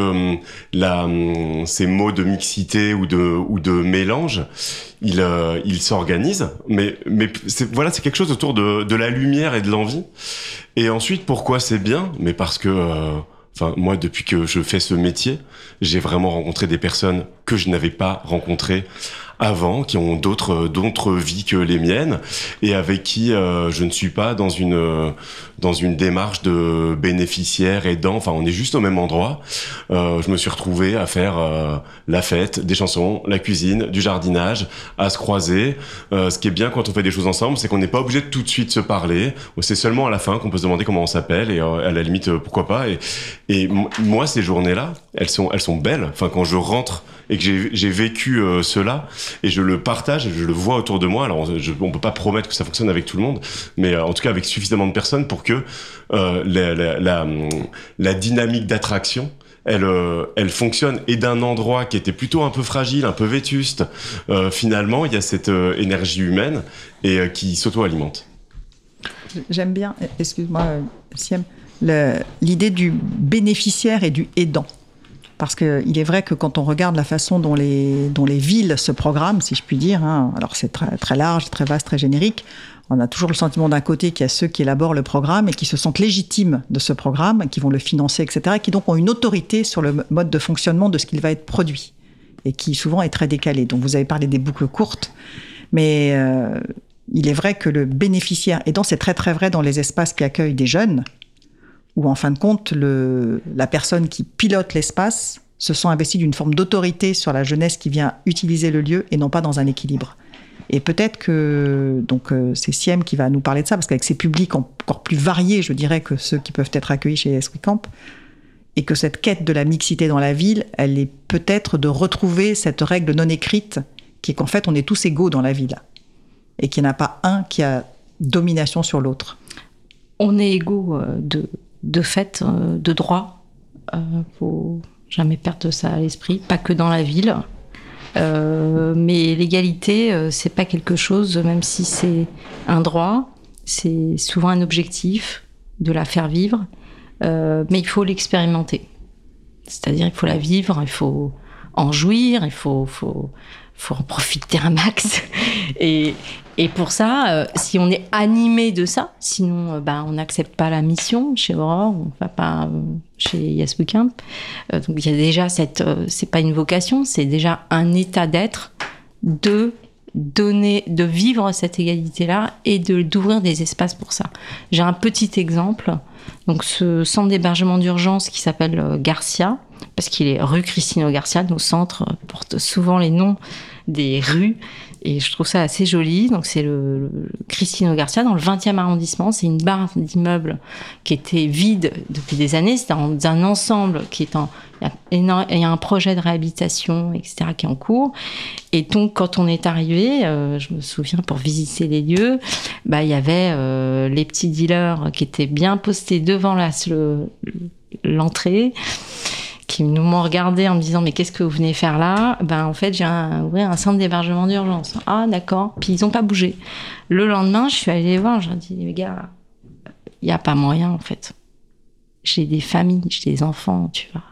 ces mots de mixité ou de mélange, ils s'organisent. Mais c'est quelque chose autour de la lumière et de l'envie. Et ensuite, pourquoi c'est bien? Mais parce que moi, depuis que je fais ce métier, j'ai vraiment rencontré des personnes que je n'avais pas rencontrées avant, qui ont d'autres vies que les miennes, et avec qui je ne suis pas dans une démarche de bénéficiaire aidant. On est juste au même endroit. Je me suis retrouvé à faire la fête, des chansons, la cuisine, du jardinage, à se croiser. Ce qui est bien quand on fait des choses ensemble, c'est qu'on n'est pas obligé de tout de suite se parler. C'est seulement à la fin qu'on peut se demander comment on s'appelle, et à la limite pourquoi pas. Et moi, ces journées-là, elles sont belles. Quand je rentre et que j'ai vécu cela, et je le partage et je le vois autour de moi. Alors on peut pas promettre que ça fonctionne avec tout le monde, mais en tout cas avec suffisamment de personnes pour que la dynamique d'attraction elle fonctionne, et d'un endroit qui était plutôt un peu fragile, un peu vétuste, finalement il y a cette énergie humaine et qui s'auto-alimente. J'aime bien, excuse-moi Siem, l'idée du bénéficiaire et du aidant. Parce qu'il est vrai que quand on regarde la façon dont les villes se programment, si je puis dire, alors c'est très, très large, très vaste, très générique, on a toujours le sentiment d'un côté qu'il y a ceux qui élaborent le programme et qui se sentent légitimes de ce programme, qui vont le financer, etc., et qui donc ont une autorité sur le mode de fonctionnement de ce qu'il va être produit, et qui souvent est très décalé. Donc vous avez parlé des boucles courtes, mais il est vrai que le bénéficiaire aidant, c'est très très vrai dans les espaces qui accueillent des jeunes, où en fin de compte, la personne qui pilote l'espace se sent investie d'une forme d'autorité sur la jeunesse qui vient utiliser le lieu et non pas dans un équilibre. Et peut-être que c'est Siem qui va nous parler de ça, parce qu'avec ces publics encore plus variés, je dirais, que ceux qui peuvent être accueillis chez Yes We Camp, et que cette quête de la mixité dans la ville, elle est peut-être de retrouver cette règle non écrite, qui est qu'en fait, on est tous égaux dans la ville, et qu'il n'y en a pas un qui a domination sur l'autre. On est égaux de fait, de droit. Faut jamais perdre ça à l'esprit, pas que dans la ville. Mais l'égalité, c'est pas quelque chose, même si c'est un droit, c'est souvent un objectif de la faire vivre. mais il faut l'expérimenter. C'est-à-dire, il faut la vivre, il faut en jouir, il faut en profiter un max. Et pour ça, si on est animé de ça, sinon on n'accepte pas la mission chez Aurore, on ne va pas chez Yes Bootcamp. Donc il y a déjà c'est pas une vocation, c'est déjà un état d'être de vivre cette égalité-là et d'ouvrir des espaces pour ça. J'ai un petit exemple. Donc ce centre d'hébergement d'urgence qui s'appelle Garcia, parce qu'il est rue Cristino Garcia, nos centres portent souvent les noms des rues, et je trouve ça assez joli. Donc c'est le Cristino Garcia dans le 20e arrondissement. C'est une barre d'immeubles qui était vide depuis des années. C'est dans un ensemble qui est il y a un projet de réhabilitation, etc., qui est en cours. Et donc, quand on est arrivé, je me souviens, pour visiter les lieux, il y avait les petits dealers qui étaient bien postés devant l'entrée, qui nous m'ont regardé en me disant « Mais qu'est-ce que vous venez faire là ?» En fait, j'ai ouvert un centre d'hébergement d'urgence. « Ah, d'accord. » Puis ils n'ont pas bougé. Le lendemain, je suis allée les voir. Je leur ai dit « Les gars, il n'y a pas moyen, en fait. J'ai des familles, j'ai des enfants, tu vois.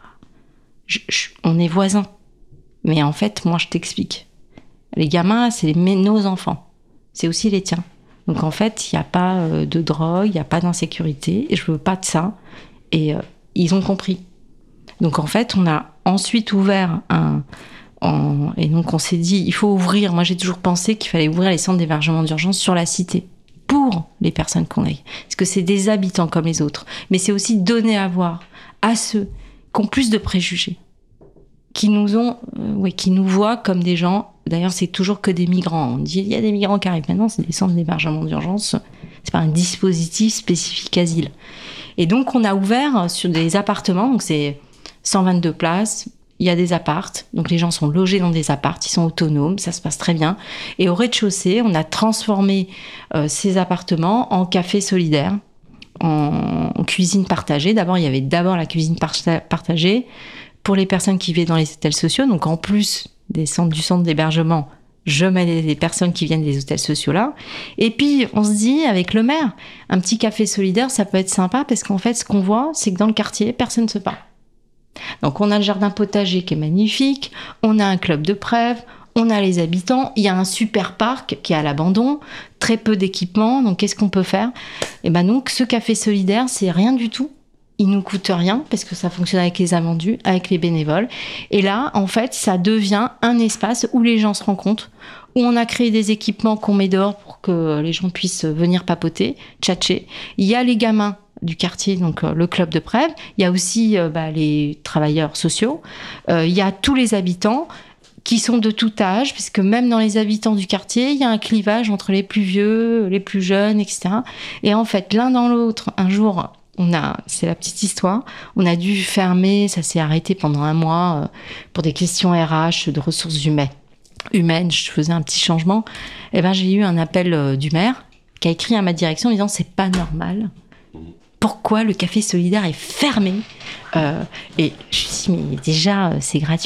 On est voisins. Mais en fait, moi, je t'explique. Les gamins, c'est nos enfants. C'est aussi les tiens. Donc, en fait, il n'y a pas de drogue, il n'y a pas d'insécurité. Et je veux pas de ça. » Et ils ont compris. Donc, en fait, on a ensuite ouvert et donc, on s'est dit, il faut ouvrir. Moi, j'ai toujours pensé qu'il fallait ouvrir les centres d'hébergement d'urgence sur la cité pour les personnes qu'on a. Parce que c'est des habitants comme les autres. Mais c'est aussi donner à voir à ceux qui ont plus de préjugés, qui nous voient comme des gens. D'ailleurs, c'est toujours que des migrants. On dit, il y a des migrants qui arrivent. Maintenant, c'est des centres d'hébergement d'urgence. C'est pas un dispositif spécifique asile. Et donc, on a ouvert sur des appartements. Donc, c'est 122 places. Il y a des appartes. Donc, les gens sont logés dans des appartes. Ils sont autonomes. Ça se passe très bien. Et au rez-de-chaussée, on a transformé ces appartements en café solidaire, en cuisine partagée. Il y avait la cuisine partagée pour les personnes qui vivaient dans les hôtels sociaux. Donc, en plus du centre d'hébergement, je mets les personnes qui viennent des hôtels sociaux là. Et puis, on se dit, avec le maire, un petit café solidaire, ça peut être sympa parce qu'en fait, ce qu'on voit, c'est que dans le quartier, personne ne se parle. Donc, on a le jardin potager qui est magnifique, on a un club de prêve, on a les habitants, il y a un super parc qui est à l'abandon, très peu d'équipements. Donc, qu'est-ce qu'on peut faire ? Et donc, ce café solidaire, c'est rien du tout. Il nous coûte rien parce que ça fonctionne avec les invendus, avec les bénévoles. Et là, en fait, ça devient un espace où les gens se rencontrent, où on a créé des équipements qu'on met dehors pour que les gens puissent venir papoter, tchatcher. Il y a les gamins du quartier, donc le club de prêve. Il y a aussi les travailleurs sociaux. Il y a tous les habitants qui sont de tout âge, puisque même dans les habitants du quartier, il y a un clivage entre les plus vieux, les plus jeunes, etc. Et en fait, l'un dans l'autre, un jour, c'est la petite histoire, on a dû fermer, ça s'est arrêté pendant 1 mois pour des questions RH, de ressources humaines, je faisais un petit changement. J'ai eu un appel du maire qui a écrit à ma direction en disant « C'est pas normal. Pourquoi le café solidaire est fermé ?» Et je me suis dit « Mais déjà, c'est gratuit. »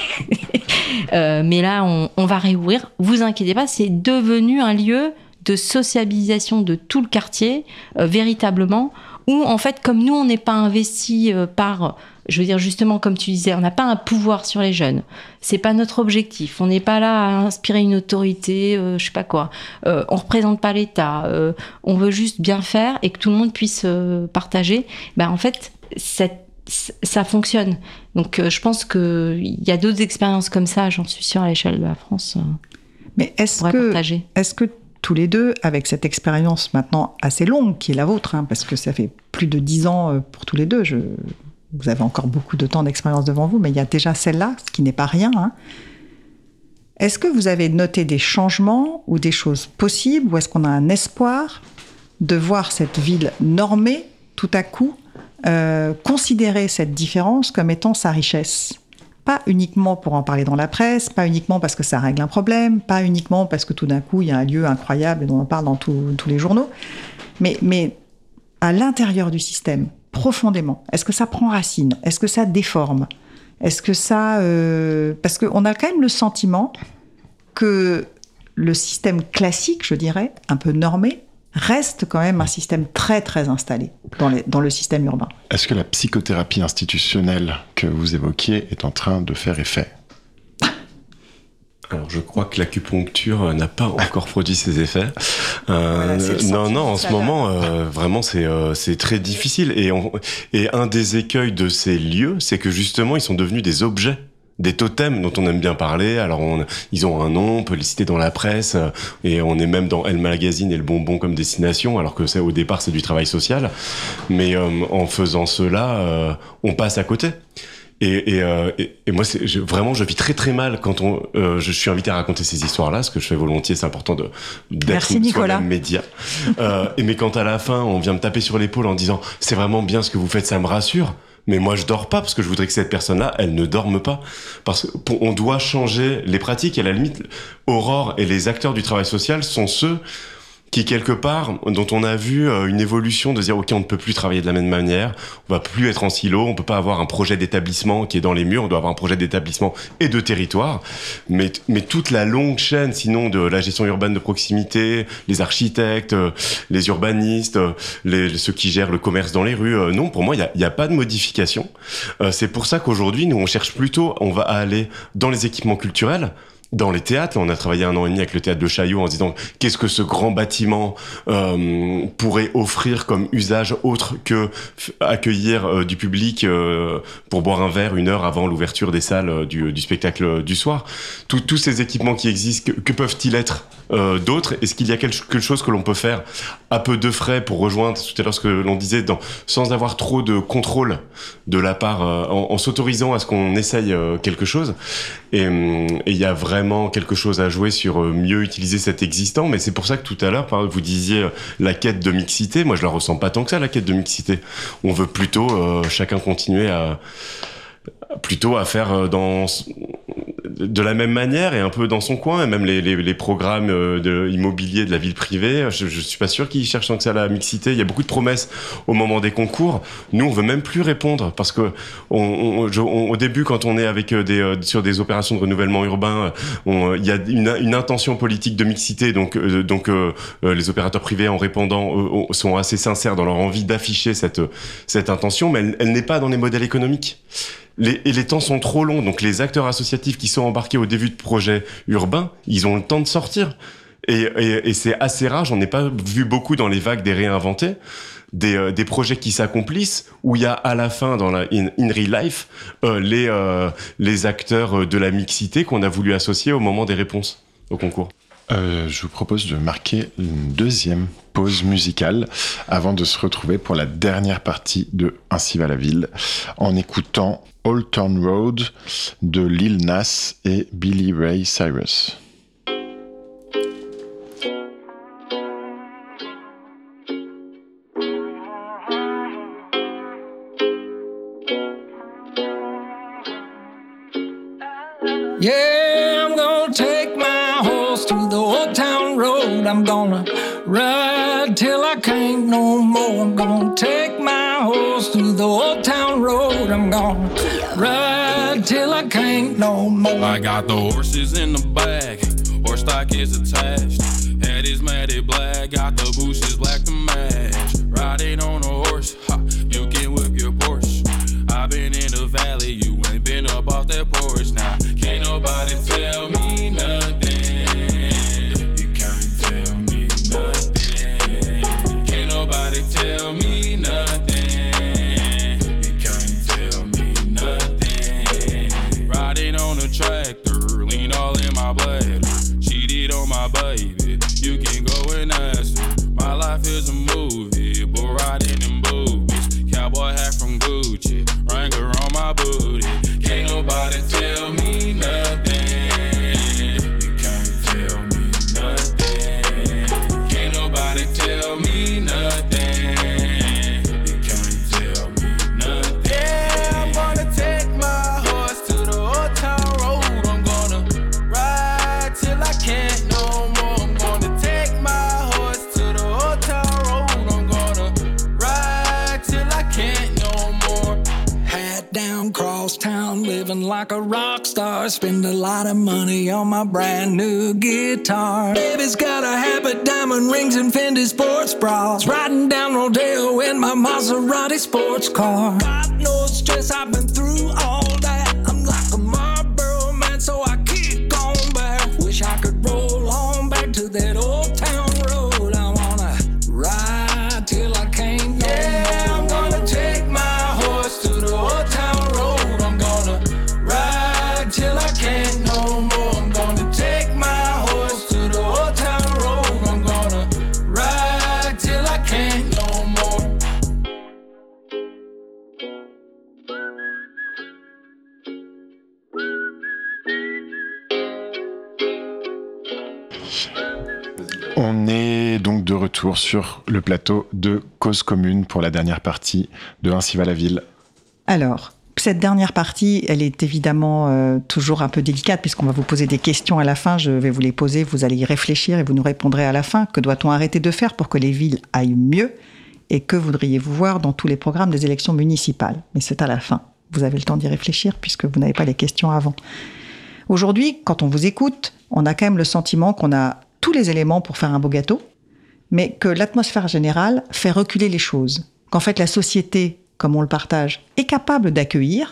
Mais là, on va réouvrir. Vous inquiétez pas, c'est devenu un lieu de sociabilisation de tout le quartier, véritablement, où, en fait, comme nous, on n'est pas investi je veux dire, justement, comme tu disais, on n'a pas un pouvoir sur les jeunes. C'est pas notre objectif. On n'est pas là à inspirer une autorité, je sais pas quoi. On représente pas l'État. On veut juste bien faire et que tout le monde puisse partager. En fait, ça fonctionne. Donc, je pense qu'il y a d'autres expériences comme ça, j'en suis sûre, à l'échelle de la France. Mais est-ce que tous les deux, avec cette expérience maintenant assez longue qui est la vôtre, parce que ça fait plus de 10 ans pour tous les deux, vous avez encore beaucoup de temps d'expérience devant vous, mais il y a déjà celle-là, ce qui n'est pas rien. Est-ce que vous avez noté des changements ou des choses possibles, ou est-ce qu'on a un espoir de voir cette ville normée, tout à coup, considérer cette différence comme étant sa richesse ? Pas uniquement pour en parler dans la presse, pas uniquement parce que ça règle un problème, pas uniquement parce que tout d'un coup, il y a un lieu incroyable dont on parle dans tous les journaux, mais à l'intérieur du système, profondément. Est-ce que ça prend racine ? Est-ce que ça déforme ? Est-ce que ça... Parce qu'on a quand même le sentiment que le système classique, je dirais, un peu normé, reste quand même un système très très installé dans le système urbain. Est-ce que la psychothérapie institutionnelle que vous évoquiez est en train de faire effet ? Alors, je crois que l'acupuncture n'a pas encore produit ses effets. Voilà, non, en ce moment, vraiment, c'est très difficile. Et un des écueils de ces lieux, c'est que justement, ils sont devenus des objets, des totems dont on aime bien parler. Alors, ils ont un nom, on peut les citer dans la presse, et on est même dans Elle Magazine et Le Bonbon comme destination, alors que au départ, c'est du travail social. Mais en faisant cela, on passe à côté. Et moi, vraiment, je vis très très mal quand je suis invité à raconter ces histoires-là, ce que je fais volontiers, c'est important d'être soi-même média. Mais quand à la fin, on vient me taper sur l'épaule en disant « c'est vraiment bien ce que vous faites, ça me rassure », mais moi, je dors pas parce que je voudrais que cette personne-là, elle ne dorme pas. Parce qu'on doit changer les pratiques. Et à la limite, Aurore et les acteurs du travail social sont ceux qui, quelque part, dont on a vu une évolution de dire, OK, on ne peut plus travailler de la même manière, on va plus être en silo, on peut pas avoir un projet d'établissement qui est dans les murs, on doit avoir un projet d'établissement et de territoire. Mais toute la longue chaîne, sinon, de la gestion urbaine de proximité, les architectes, les urbanistes, ceux qui gèrent le commerce dans les rues, non, pour moi, il y a pas de modification. C'est pour ça qu'aujourd'hui, nous, on cherche plutôt, on va aller dans les équipements culturels, dans les théâtres. On a travaillé 1 an et demi avec le théâtre de Chaillot en se disant qu'est-ce que ce grand bâtiment pourrait offrir comme usage autre que accueillir du public pour boire un verre 1 heure avant l'ouverture des salles du spectacle du soir. Tous ces équipements qui existent, que peuvent-ils être d'autres? Est-ce qu'il y a quelque chose que l'on peut faire à peu de frais pour rejoindre tout à l'heure ce que l'on disait, sans avoir trop de contrôle de la part, en s'autorisant à ce qu'on essaye quelque chose? Et il y a vraiment quelque chose à jouer sur mieux utiliser cet existant, mais c'est pour ça que tout à l'heure, vous disiez la quête de mixité. Moi, je la ressens pas tant que ça, la quête de mixité. On veut plutôt chacun continuer à faire de la même manière et un peu dans son coin, et même les programmes immobiliers de la ville privée, je suis pas sûr qu'ils cherchent tant que ça la mixité. Il y a beaucoup de promesses au moment des concours. Nous, on veut même plus répondre parce que au début, quand on est avec sur des opérations de renouvellement urbain, il y a une intention politique de mixité, donc les opérateurs privés, en répondant, sont assez sincères dans leur envie d'afficher cette intention, mais elle n'est pas dans les modèles économiques. Les temps sont trop longs, donc les acteurs associatifs qui sont embarqués au début de projets urbains, ils ont le temps de sortir. Et c'est assez rare, j'en ai pas vu beaucoup dans les vagues des réinventés, des projets qui s'accomplissent, où il y a à la fin, dans in real life, les acteurs de la mixité qu'on a voulu associer au moment des réponses au concours. Je vous propose de marquer une deuxième pause musicale avant de se retrouver pour la dernière partie de Ainsi va la ville, en écoutant Old Town Road de Lil Nas et Billy Ray Cyrus. Yeah, I'm gonna take my horse to the old town road. I'm gonna ride till I can't no more. I'm gonna take my horse to the old town road. I'm gonna ride till I can't no more. I got the horses in the back, horse stock is attached. Head is matted black, got the bushes black to match. Riding on a horse, ha, you can whip your Porsche. I've been in the valley, you ain't been up off that porch. Now, can't nobody tell me nothing. You can't tell me nothing. Can't nobody tell me nothing. You can't tell me nothing. Riding on a tractor, lean all in my bladder. Cheated on my baby, you can go and ask her. My life is a movie, but riding in boobies. Cowboy hat from Gucci, Wrangler on my booty. Can't nobody tell me nothing. You can't tell me nothing. Can't nobody tell me nothing. You can't tell me nothing. Yeah, I'm gonna take my horse to the old town road. I'm gonna ride till I can't no more. I'm gonna take my horse to the old town road. I'm gonna ride till I can't no more. Hat down, cross town. around living like a rock star. Spend a lot of money on my brand new guitar. Baby's got a habit, diamond rings and Fendi sports bras. Riding down Rodeo in my Maserati sports car. Got no stress, I've been through all that. I'm like a Marlboro man, so I keep going back. Wish I could roll on back to that old town road. I wanna ride till I can't no more. I'm gonna take my horse to the old town road. I'm gonna ride till I can't no more. I'm gonna take my horse to the old town road. I'm gonna ride till I can't no more. On est donc de retour sur le plateau de Cause Commune pour la dernière partie de Ainsi va la ville. Alors, cette dernière partie, elle est évidemment toujours un peu délicate puisqu'on va vous poser des questions à la fin. Je vais vous les poser, vous allez y réfléchir et vous nous répondrez à la fin. Que doit-on arrêter de faire pour que les villes aillent mieux? Et que voudriez-vous voir dans tous les programmes des élections municipales? Mais c'est à la fin. Vous avez le temps d'y réfléchir puisque vous n'avez pas les questions avant. Aujourd'hui, quand on vous écoute, on a quand même le sentiment qu'on a tous les éléments pour faire un beau gâteau, mais que l'atmosphère générale fait reculer les choses. Qu'en fait, la société, comme on le partage, est capable d'accueillir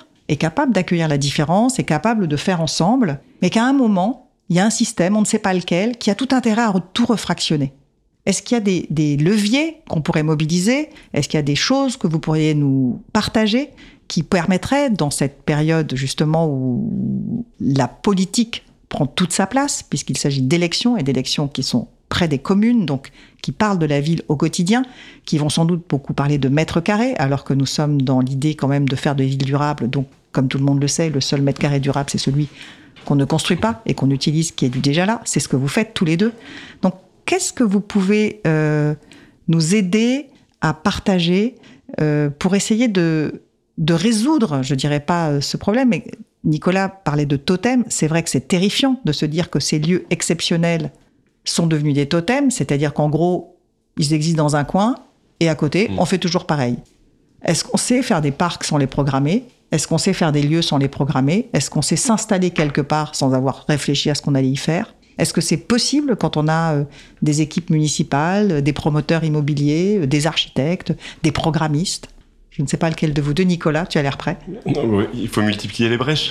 la différence, est capable de faire ensemble, mais qu'à un moment, il y a un système, on ne sait pas lequel, qui a tout intérêt à tout refractionner. Est-ce qu'il y a des leviers qu'on pourrait mobiliser? Est-ce qu'il y a des choses que vous pourriez nous partager qui permettraient, dans cette période justement où la politique prend toute sa place, puisqu'il s'agit d'élections, et d'élections qui sont près des communes, donc qui parlent de la ville au quotidien, qui vont sans doute beaucoup parler de mètres carrés, alors que nous sommes dans l'idée quand même de faire des villes durables. Donc, comme tout le monde le sait, le seul mètre carré durable, c'est celui qu'on ne construit pas et qu'on utilise, qui est du déjà là. C'est ce que vous faites tous les deux. Donc, qu'est-ce que vous pouvez nous aider à partager pour essayer de résoudre, je dirais pas ce problème, mais Nicolas parlait de totems. C'est vrai que c'est terrifiant de se dire que ces lieux exceptionnels sont devenus des totems, c'est-à-dire qu'en gros, ils existent dans un coin et à côté, on fait toujours pareil. Est-ce qu'on sait faire des parcs sans les programmer? Est-ce qu'on sait faire des lieux sans les programmer? Est-ce qu'on sait s'installer quelque part sans avoir réfléchi à ce qu'on allait y faire? Est-ce que c'est possible quand on a des équipes municipales, des promoteurs immobiliers, des architectes, des programmistes? Je ne sais pas lequel de vous deux. Nicolas, tu as l'air prêt? Non, il faut multiplier les brèches.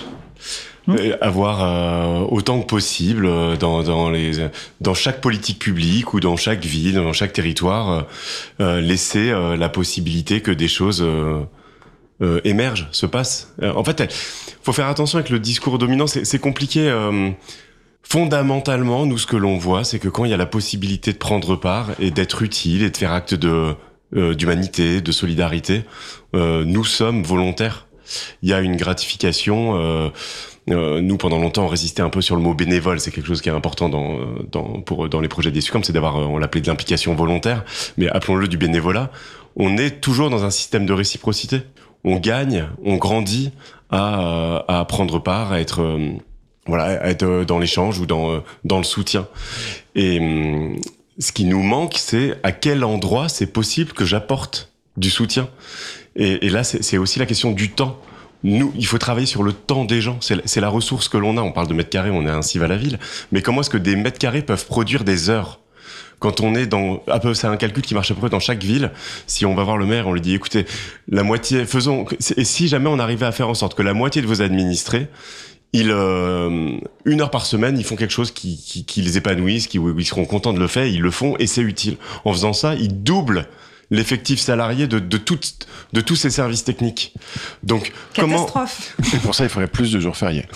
Avoir autant que possible dans chaque politique publique ou dans chaque ville, dans chaque territoire, laisser la possibilité que des choses émergent, se passent. En fait, faut faire attention avec le discours dominant. C'est compliqué. Fondamentalement, nous, ce que l'on voit, c'est que quand il y a la possibilité de prendre part et d'être utile et de faire acte d'humanité, de solidarité, nous sommes volontaires. Il y a une gratification. Nous, pendant longtemps, on résistait un peu sur le mot bénévole. C'est quelque chose qui est important dans les projets des SUCAM, c'est d'avoir, on l'appelait de l'implication volontaire, mais appelons-le du bénévolat. On est toujours dans un système de réciprocité. On gagne, on grandit à prendre part, à être dans l'échange ou dans le soutien. Et ce qui nous manque, c'est à quel endroit c'est possible que j'apporte du soutien. Et là, c'est aussi la question du temps. Nous, il faut travailler sur le temps des gens. C'est la ressource que l'on a. On parle de mètres carrés, on est ainsi va la ville. Mais comment est-ce que des mètres carrés peuvent produire des heures? Quand on est c'est un calcul qui marche à peu près dans chaque ville. Si on va voir le maire, on lui dit, écoutez, la moitié, et si jamais on arrivait à faire en sorte que la moitié de vos administrés, une heure par semaine, ils font quelque chose qui les épanouisse, où ils seront contents de le faire, ils le font et c'est utile. En faisant ça, ils doublent l'effectif salarié de tous ces services techniques. Donc, catastrophe. Et pour ça, il faudrait plus de jours fériés.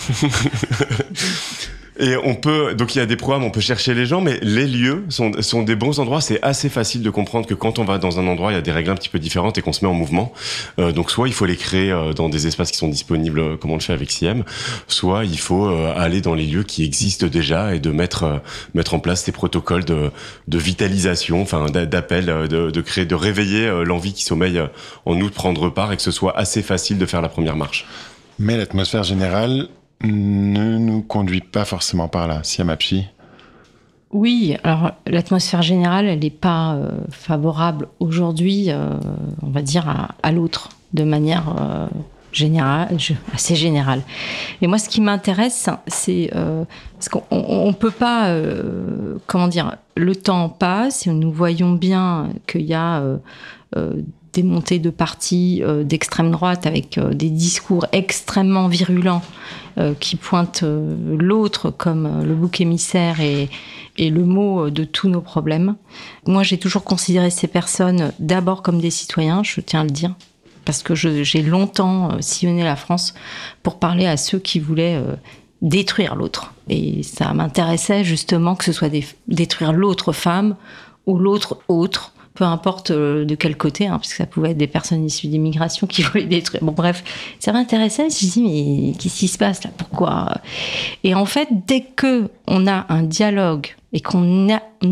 Et donc il y a des programmes, on peut chercher les gens, mais les lieux sont des bons endroits. C'est assez facile de comprendre que quand on va dans un endroit, il y a des règles un petit peu différentes et qu'on se met en mouvement. Donc soit il faut les créer dans des espaces qui sont disponibles, comme on le fait avec CIEM, soit il faut aller dans les lieux qui existent déjà et de mettre en place ces protocoles de vitalisation, enfin d'appel, de créer, de réveiller l'envie qui sommeille en nous de prendre part et que ce soit assez facile de faire la première marche. Mais l'atmosphère générale ne nous conduit pas forcément par là, Siam Apchi. Oui, alors l'atmosphère générale, elle n'est pas favorable aujourd'hui, on va dire, à l'autre, de manière assez général. Et moi, ce qui m'intéresse, c'est parce qu'on peut pas, le temps passe et nous voyons bien qu'il y a des montées de partis d'extrême droite avec des discours extrêmement virulents qui pointent l'autre comme le bouc émissaire et le mot de tous nos problèmes. Moi, j'ai toujours considéré ces personnes d'abord comme des citoyens, je tiens à le dire, parce que j'ai longtemps sillonné la France pour parler à ceux qui voulaient détruire l'autre. Et ça m'intéressait justement que ce soit détruire l'autre femme ou l'autre autre, peu importe de quel côté, parce que ça pouvait être des personnes issues d'immigration qui voulaient détruire. Bon, bref, ça m'intéressait. Je me suis dit, mais qu'est-ce qui se passe là ? Pourquoi ? Et en fait, dès qu'on a un dialogue et qu'on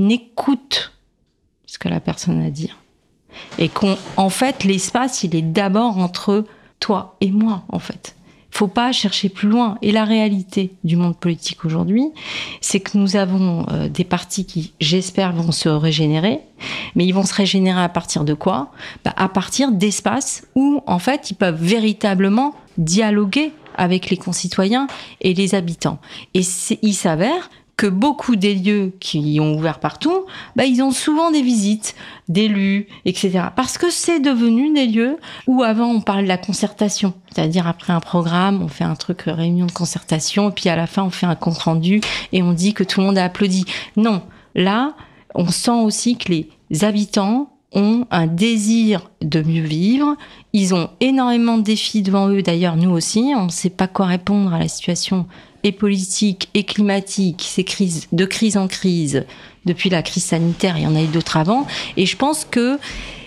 écoute ce que la personne a à dire, et en fait, l'espace, il est d'abord entre toi et moi, en fait. Faut pas chercher plus loin. Et la réalité du monde politique aujourd'hui, c'est que nous avons des partis qui, j'espère, vont se régénérer. Mais ils vont se régénérer à partir de quoi ? À partir d'espaces où, en fait, ils peuvent véritablement dialoguer avec les concitoyens et les habitants. Et il s'avère que beaucoup des lieux qui ont ouvert partout, ils ont souvent des visites d'élus, etc. Parce que c'est devenu des lieux où avant on parlait de la concertation. C'est-à-dire après un programme, on fait un truc, réunion de concertation, et puis à la fin on fait un compte rendu et on dit que tout le monde a applaudi. Non, là, on sent aussi que les habitants ont un désir de mieux vivre. Ils ont énormément de défis devant eux. D'ailleurs, nous aussi, on ne sait pas quoi répondre à la situation et politique et climatique, ces crises, de crise en crise. Depuis la crise sanitaire, il y en a eu d'autres avant. Et je pense que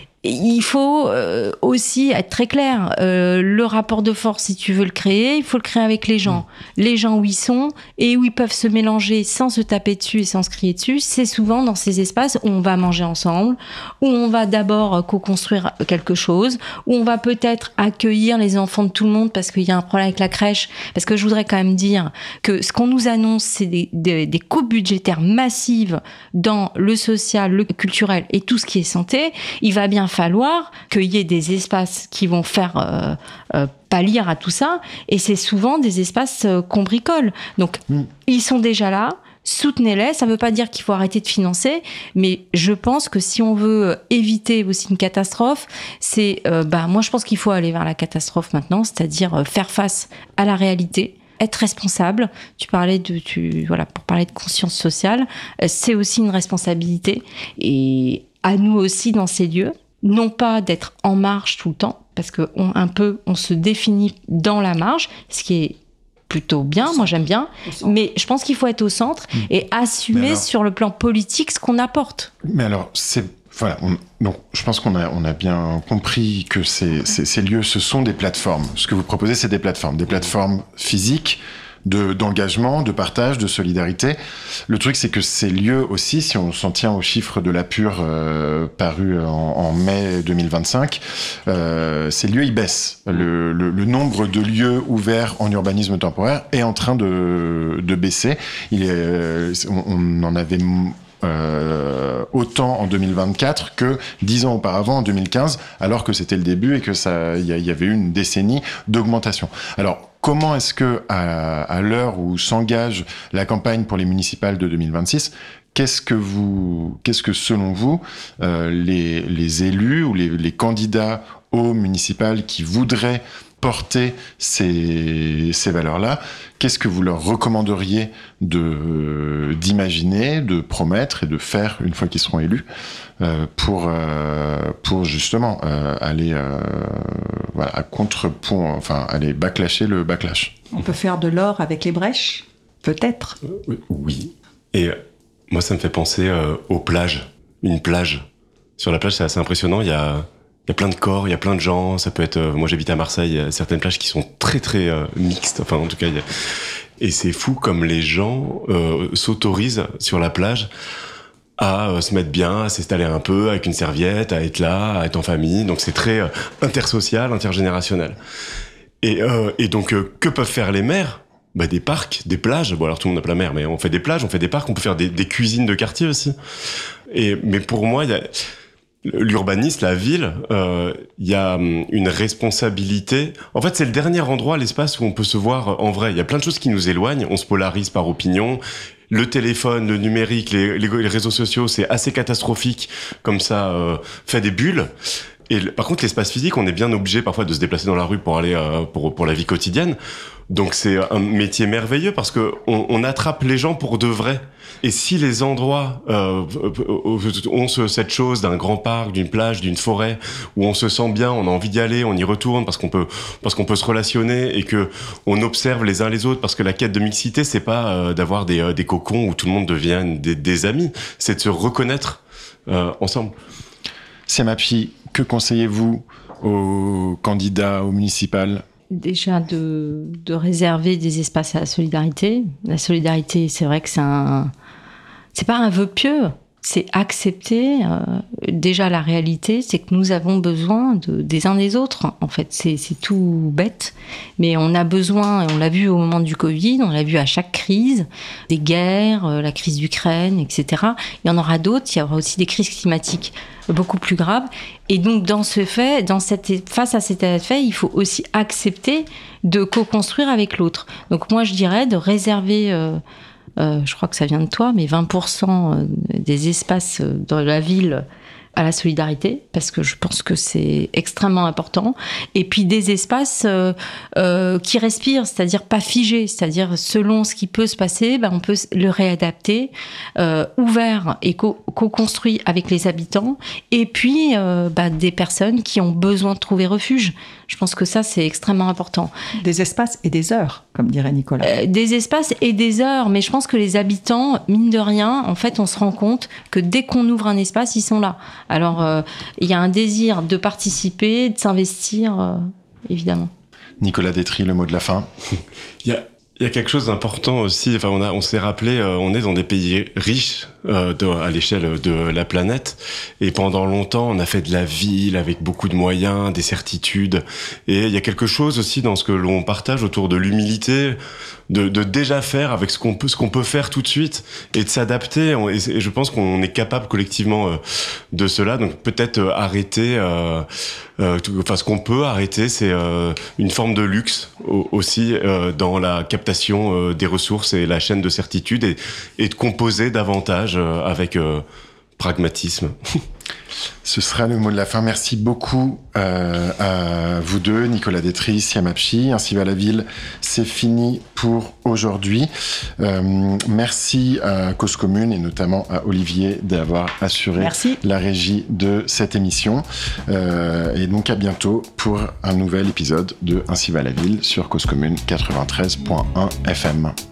il faut aussi être très clair. Le rapport de force, si tu veux le créer, il faut le créer avec les gens. Les gens où ils sont et où ils peuvent se mélanger sans se taper dessus et sans se crier dessus, c'est souvent dans ces espaces où on va manger ensemble, où on va d'abord co-construire quelque chose, où on va peut-être accueillir les enfants de tout le monde parce qu'il y a un problème avec la crèche. Parce que je voudrais quand même dire que ce qu'on nous annonce, c'est des coupes budgétaires massives dans le social, le culturel et tout ce qui est santé. Il va bien falloir qu'il y ait des espaces qui vont faire pâlir à tout ça, et c'est souvent des espaces qu'on bricole. Donc, ils sont déjà là, soutenez-les. Ça ne veut pas dire qu'il faut arrêter de financer, mais je pense que si on veut éviter aussi une catastrophe, moi je pense qu'il faut aller vers la catastrophe maintenant, c'est-à-dire faire face à la réalité, être responsable. Tu parlais pour parler de conscience sociale, c'est aussi une responsabilité, et à nous aussi dans ces lieux, non pas d'être en marge tout le temps, parce on se définit dans la marge, ce qui est plutôt bien, moi j'aime bien, mais je pense qu'il faut être au centre et assumer sur le plan politique ce qu'on apporte. Mais alors, donc, je pense qu'on a bien compris que ces lieux, ce sont des plateformes. Ce que vous proposez, c'est des plateformes physiques, d'engagement, de partage, de solidarité. Le truc, c'est que ces lieux aussi, si on s'en tient aux chiffres de la Pure paru en mai 2025, ces lieux, ils baissent. Le nombre de lieux ouverts en urbanisme temporaire est en train de baisser. On en avait autant en 2024 que 10 ans auparavant, en 2015, alors que c'était le début et que il y avait eu une décennie d'augmentation. Alors, comment est-ce que, à l'heure où s'engage la campagne pour les municipales de 2026, qu'est-ce que selon vous, les élus ou les candidats aux municipales qui voudraient porter ces valeurs-là, qu'est-ce que vous leur recommanderiez d'imaginer, de promettre et de faire une fois qu'ils seront élus pour justement aller à contre-point, aller backlasher le backlash. On peut faire de l'or avec les brèches, peut-être. Oui. Et moi, ça me fait penser aux plages. Une plage. Sur la plage, c'est assez impressionnant. Il y a plein de corps, il y a plein de gens. Ça peut être, moi j'habite à Marseille, il y a certaines plages qui sont très très mixtes. Enfin, en tout cas, et c'est fou comme les gens s'autorisent sur la plage à se mettre bien, à s'installer un peu avec une serviette, à être là, à être en famille. Donc c'est très intersocial, intergénérationnel. Et donc que peuvent faire les maires ? Des parcs, des plages. Bon, alors tout le monde n'a pas la mer, mais on fait des plages, on fait des parcs, on peut faire des cuisines de quartier aussi. Mais pour moi, l'urbanisme, la ville, il y a une responsabilité. En fait, c'est le dernier endroit, l'espace où on peut se voir en vrai. Il y a plein de choses qui nous éloignent. On se polarise par opinion. Le téléphone, le numérique, les réseaux sociaux, c'est assez catastrophique. Comme ça, fait des bulles. Et par contre, l'espace physique, on est bien obligé parfois de se déplacer dans la rue pour aller pour la vie quotidienne. Donc c'est un métier merveilleux parce que on attrape les gens pour de vrai. Et si les endroits ont cette chose d'un grand parc, d'une plage, d'une forêt où on se sent bien, on a envie d'y aller, on y retourne parce qu'on peut se relationner et que on observe les uns les autres, parce que la quête de mixité, c'est pas d'avoir des cocons où tout le monde devient des amis, c'est de se reconnaître ensemble. Siam-Apchi, que conseillez-vous aux candidats au municipal ? Déjà de réserver des espaces à la solidarité. La solidarité, c'est vrai que c'est pas un vœu pieux, c'est accepter déjà la réalité, c'est que nous avons besoin des uns des autres. En fait, c'est tout bête, mais on a besoin, et on l'a vu au moment du Covid, on l'a vu à chaque crise, des guerres, la crise d'Ukraine, etc. Il y en aura d'autres, il y aura aussi des crises climatiques beaucoup plus graves. Et donc, face à cet état de fait, il faut aussi accepter de co-construire avec l'autre. Donc moi, je dirais de réserver... je crois que ça vient de toi, mais 20% des espaces dans la ville à la solidarité, parce que je pense que c'est extrêmement important. Et puis des espaces qui respirent, c'est-à-dire pas figés, c'est-à-dire selon ce qui peut se passer, on peut le réadapter, ouvert et co-construit avec les habitants, et puis des personnes qui ont besoin de trouver refuge. Je pense que ça, c'est extrêmement important. Des espaces et des heures, comme dirait Nicolas. Des espaces et des heures, mais je pense que les habitants, mine de rien, en fait, on se rend compte que dès qu'on ouvre un espace, ils sont là. Alors, il y a un désir de participer, de s'investir, évidemment. Nicolas Détry, le mot de la fin. Il y a quelque chose d'important aussi. Enfin, on s'est rappelé, on est dans des pays riches à l'échelle de la planète, et pendant longtemps, on a fait de la ville avec beaucoup de moyens, des certitudes. Et il y a quelque chose aussi dans ce que l'on partage autour de l'humilité, de déjà faire avec ce qu'on peut faire tout de suite et de s'adapter. Et je pense qu'on est capable collectivement de cela. Donc peut-être arrêter. Ce qu'on peut arrêter, c'est une forme de luxe aussi dans la captation des ressources et la chaîne de certitude, et de composer davantage avec pragmatisme. Ce sera le mot de la fin. Merci beaucoup à vous deux, Nicolas Détry, Siam-Apchi. Ainsi va la ville, c'est fini pour aujourd'hui. Merci à Cause Commune et notamment à Olivier d'avoir assuré la régie de cette émission. Et donc à bientôt pour un nouvel épisode de Ainsi va la ville sur Cause Commune 93.1 FM.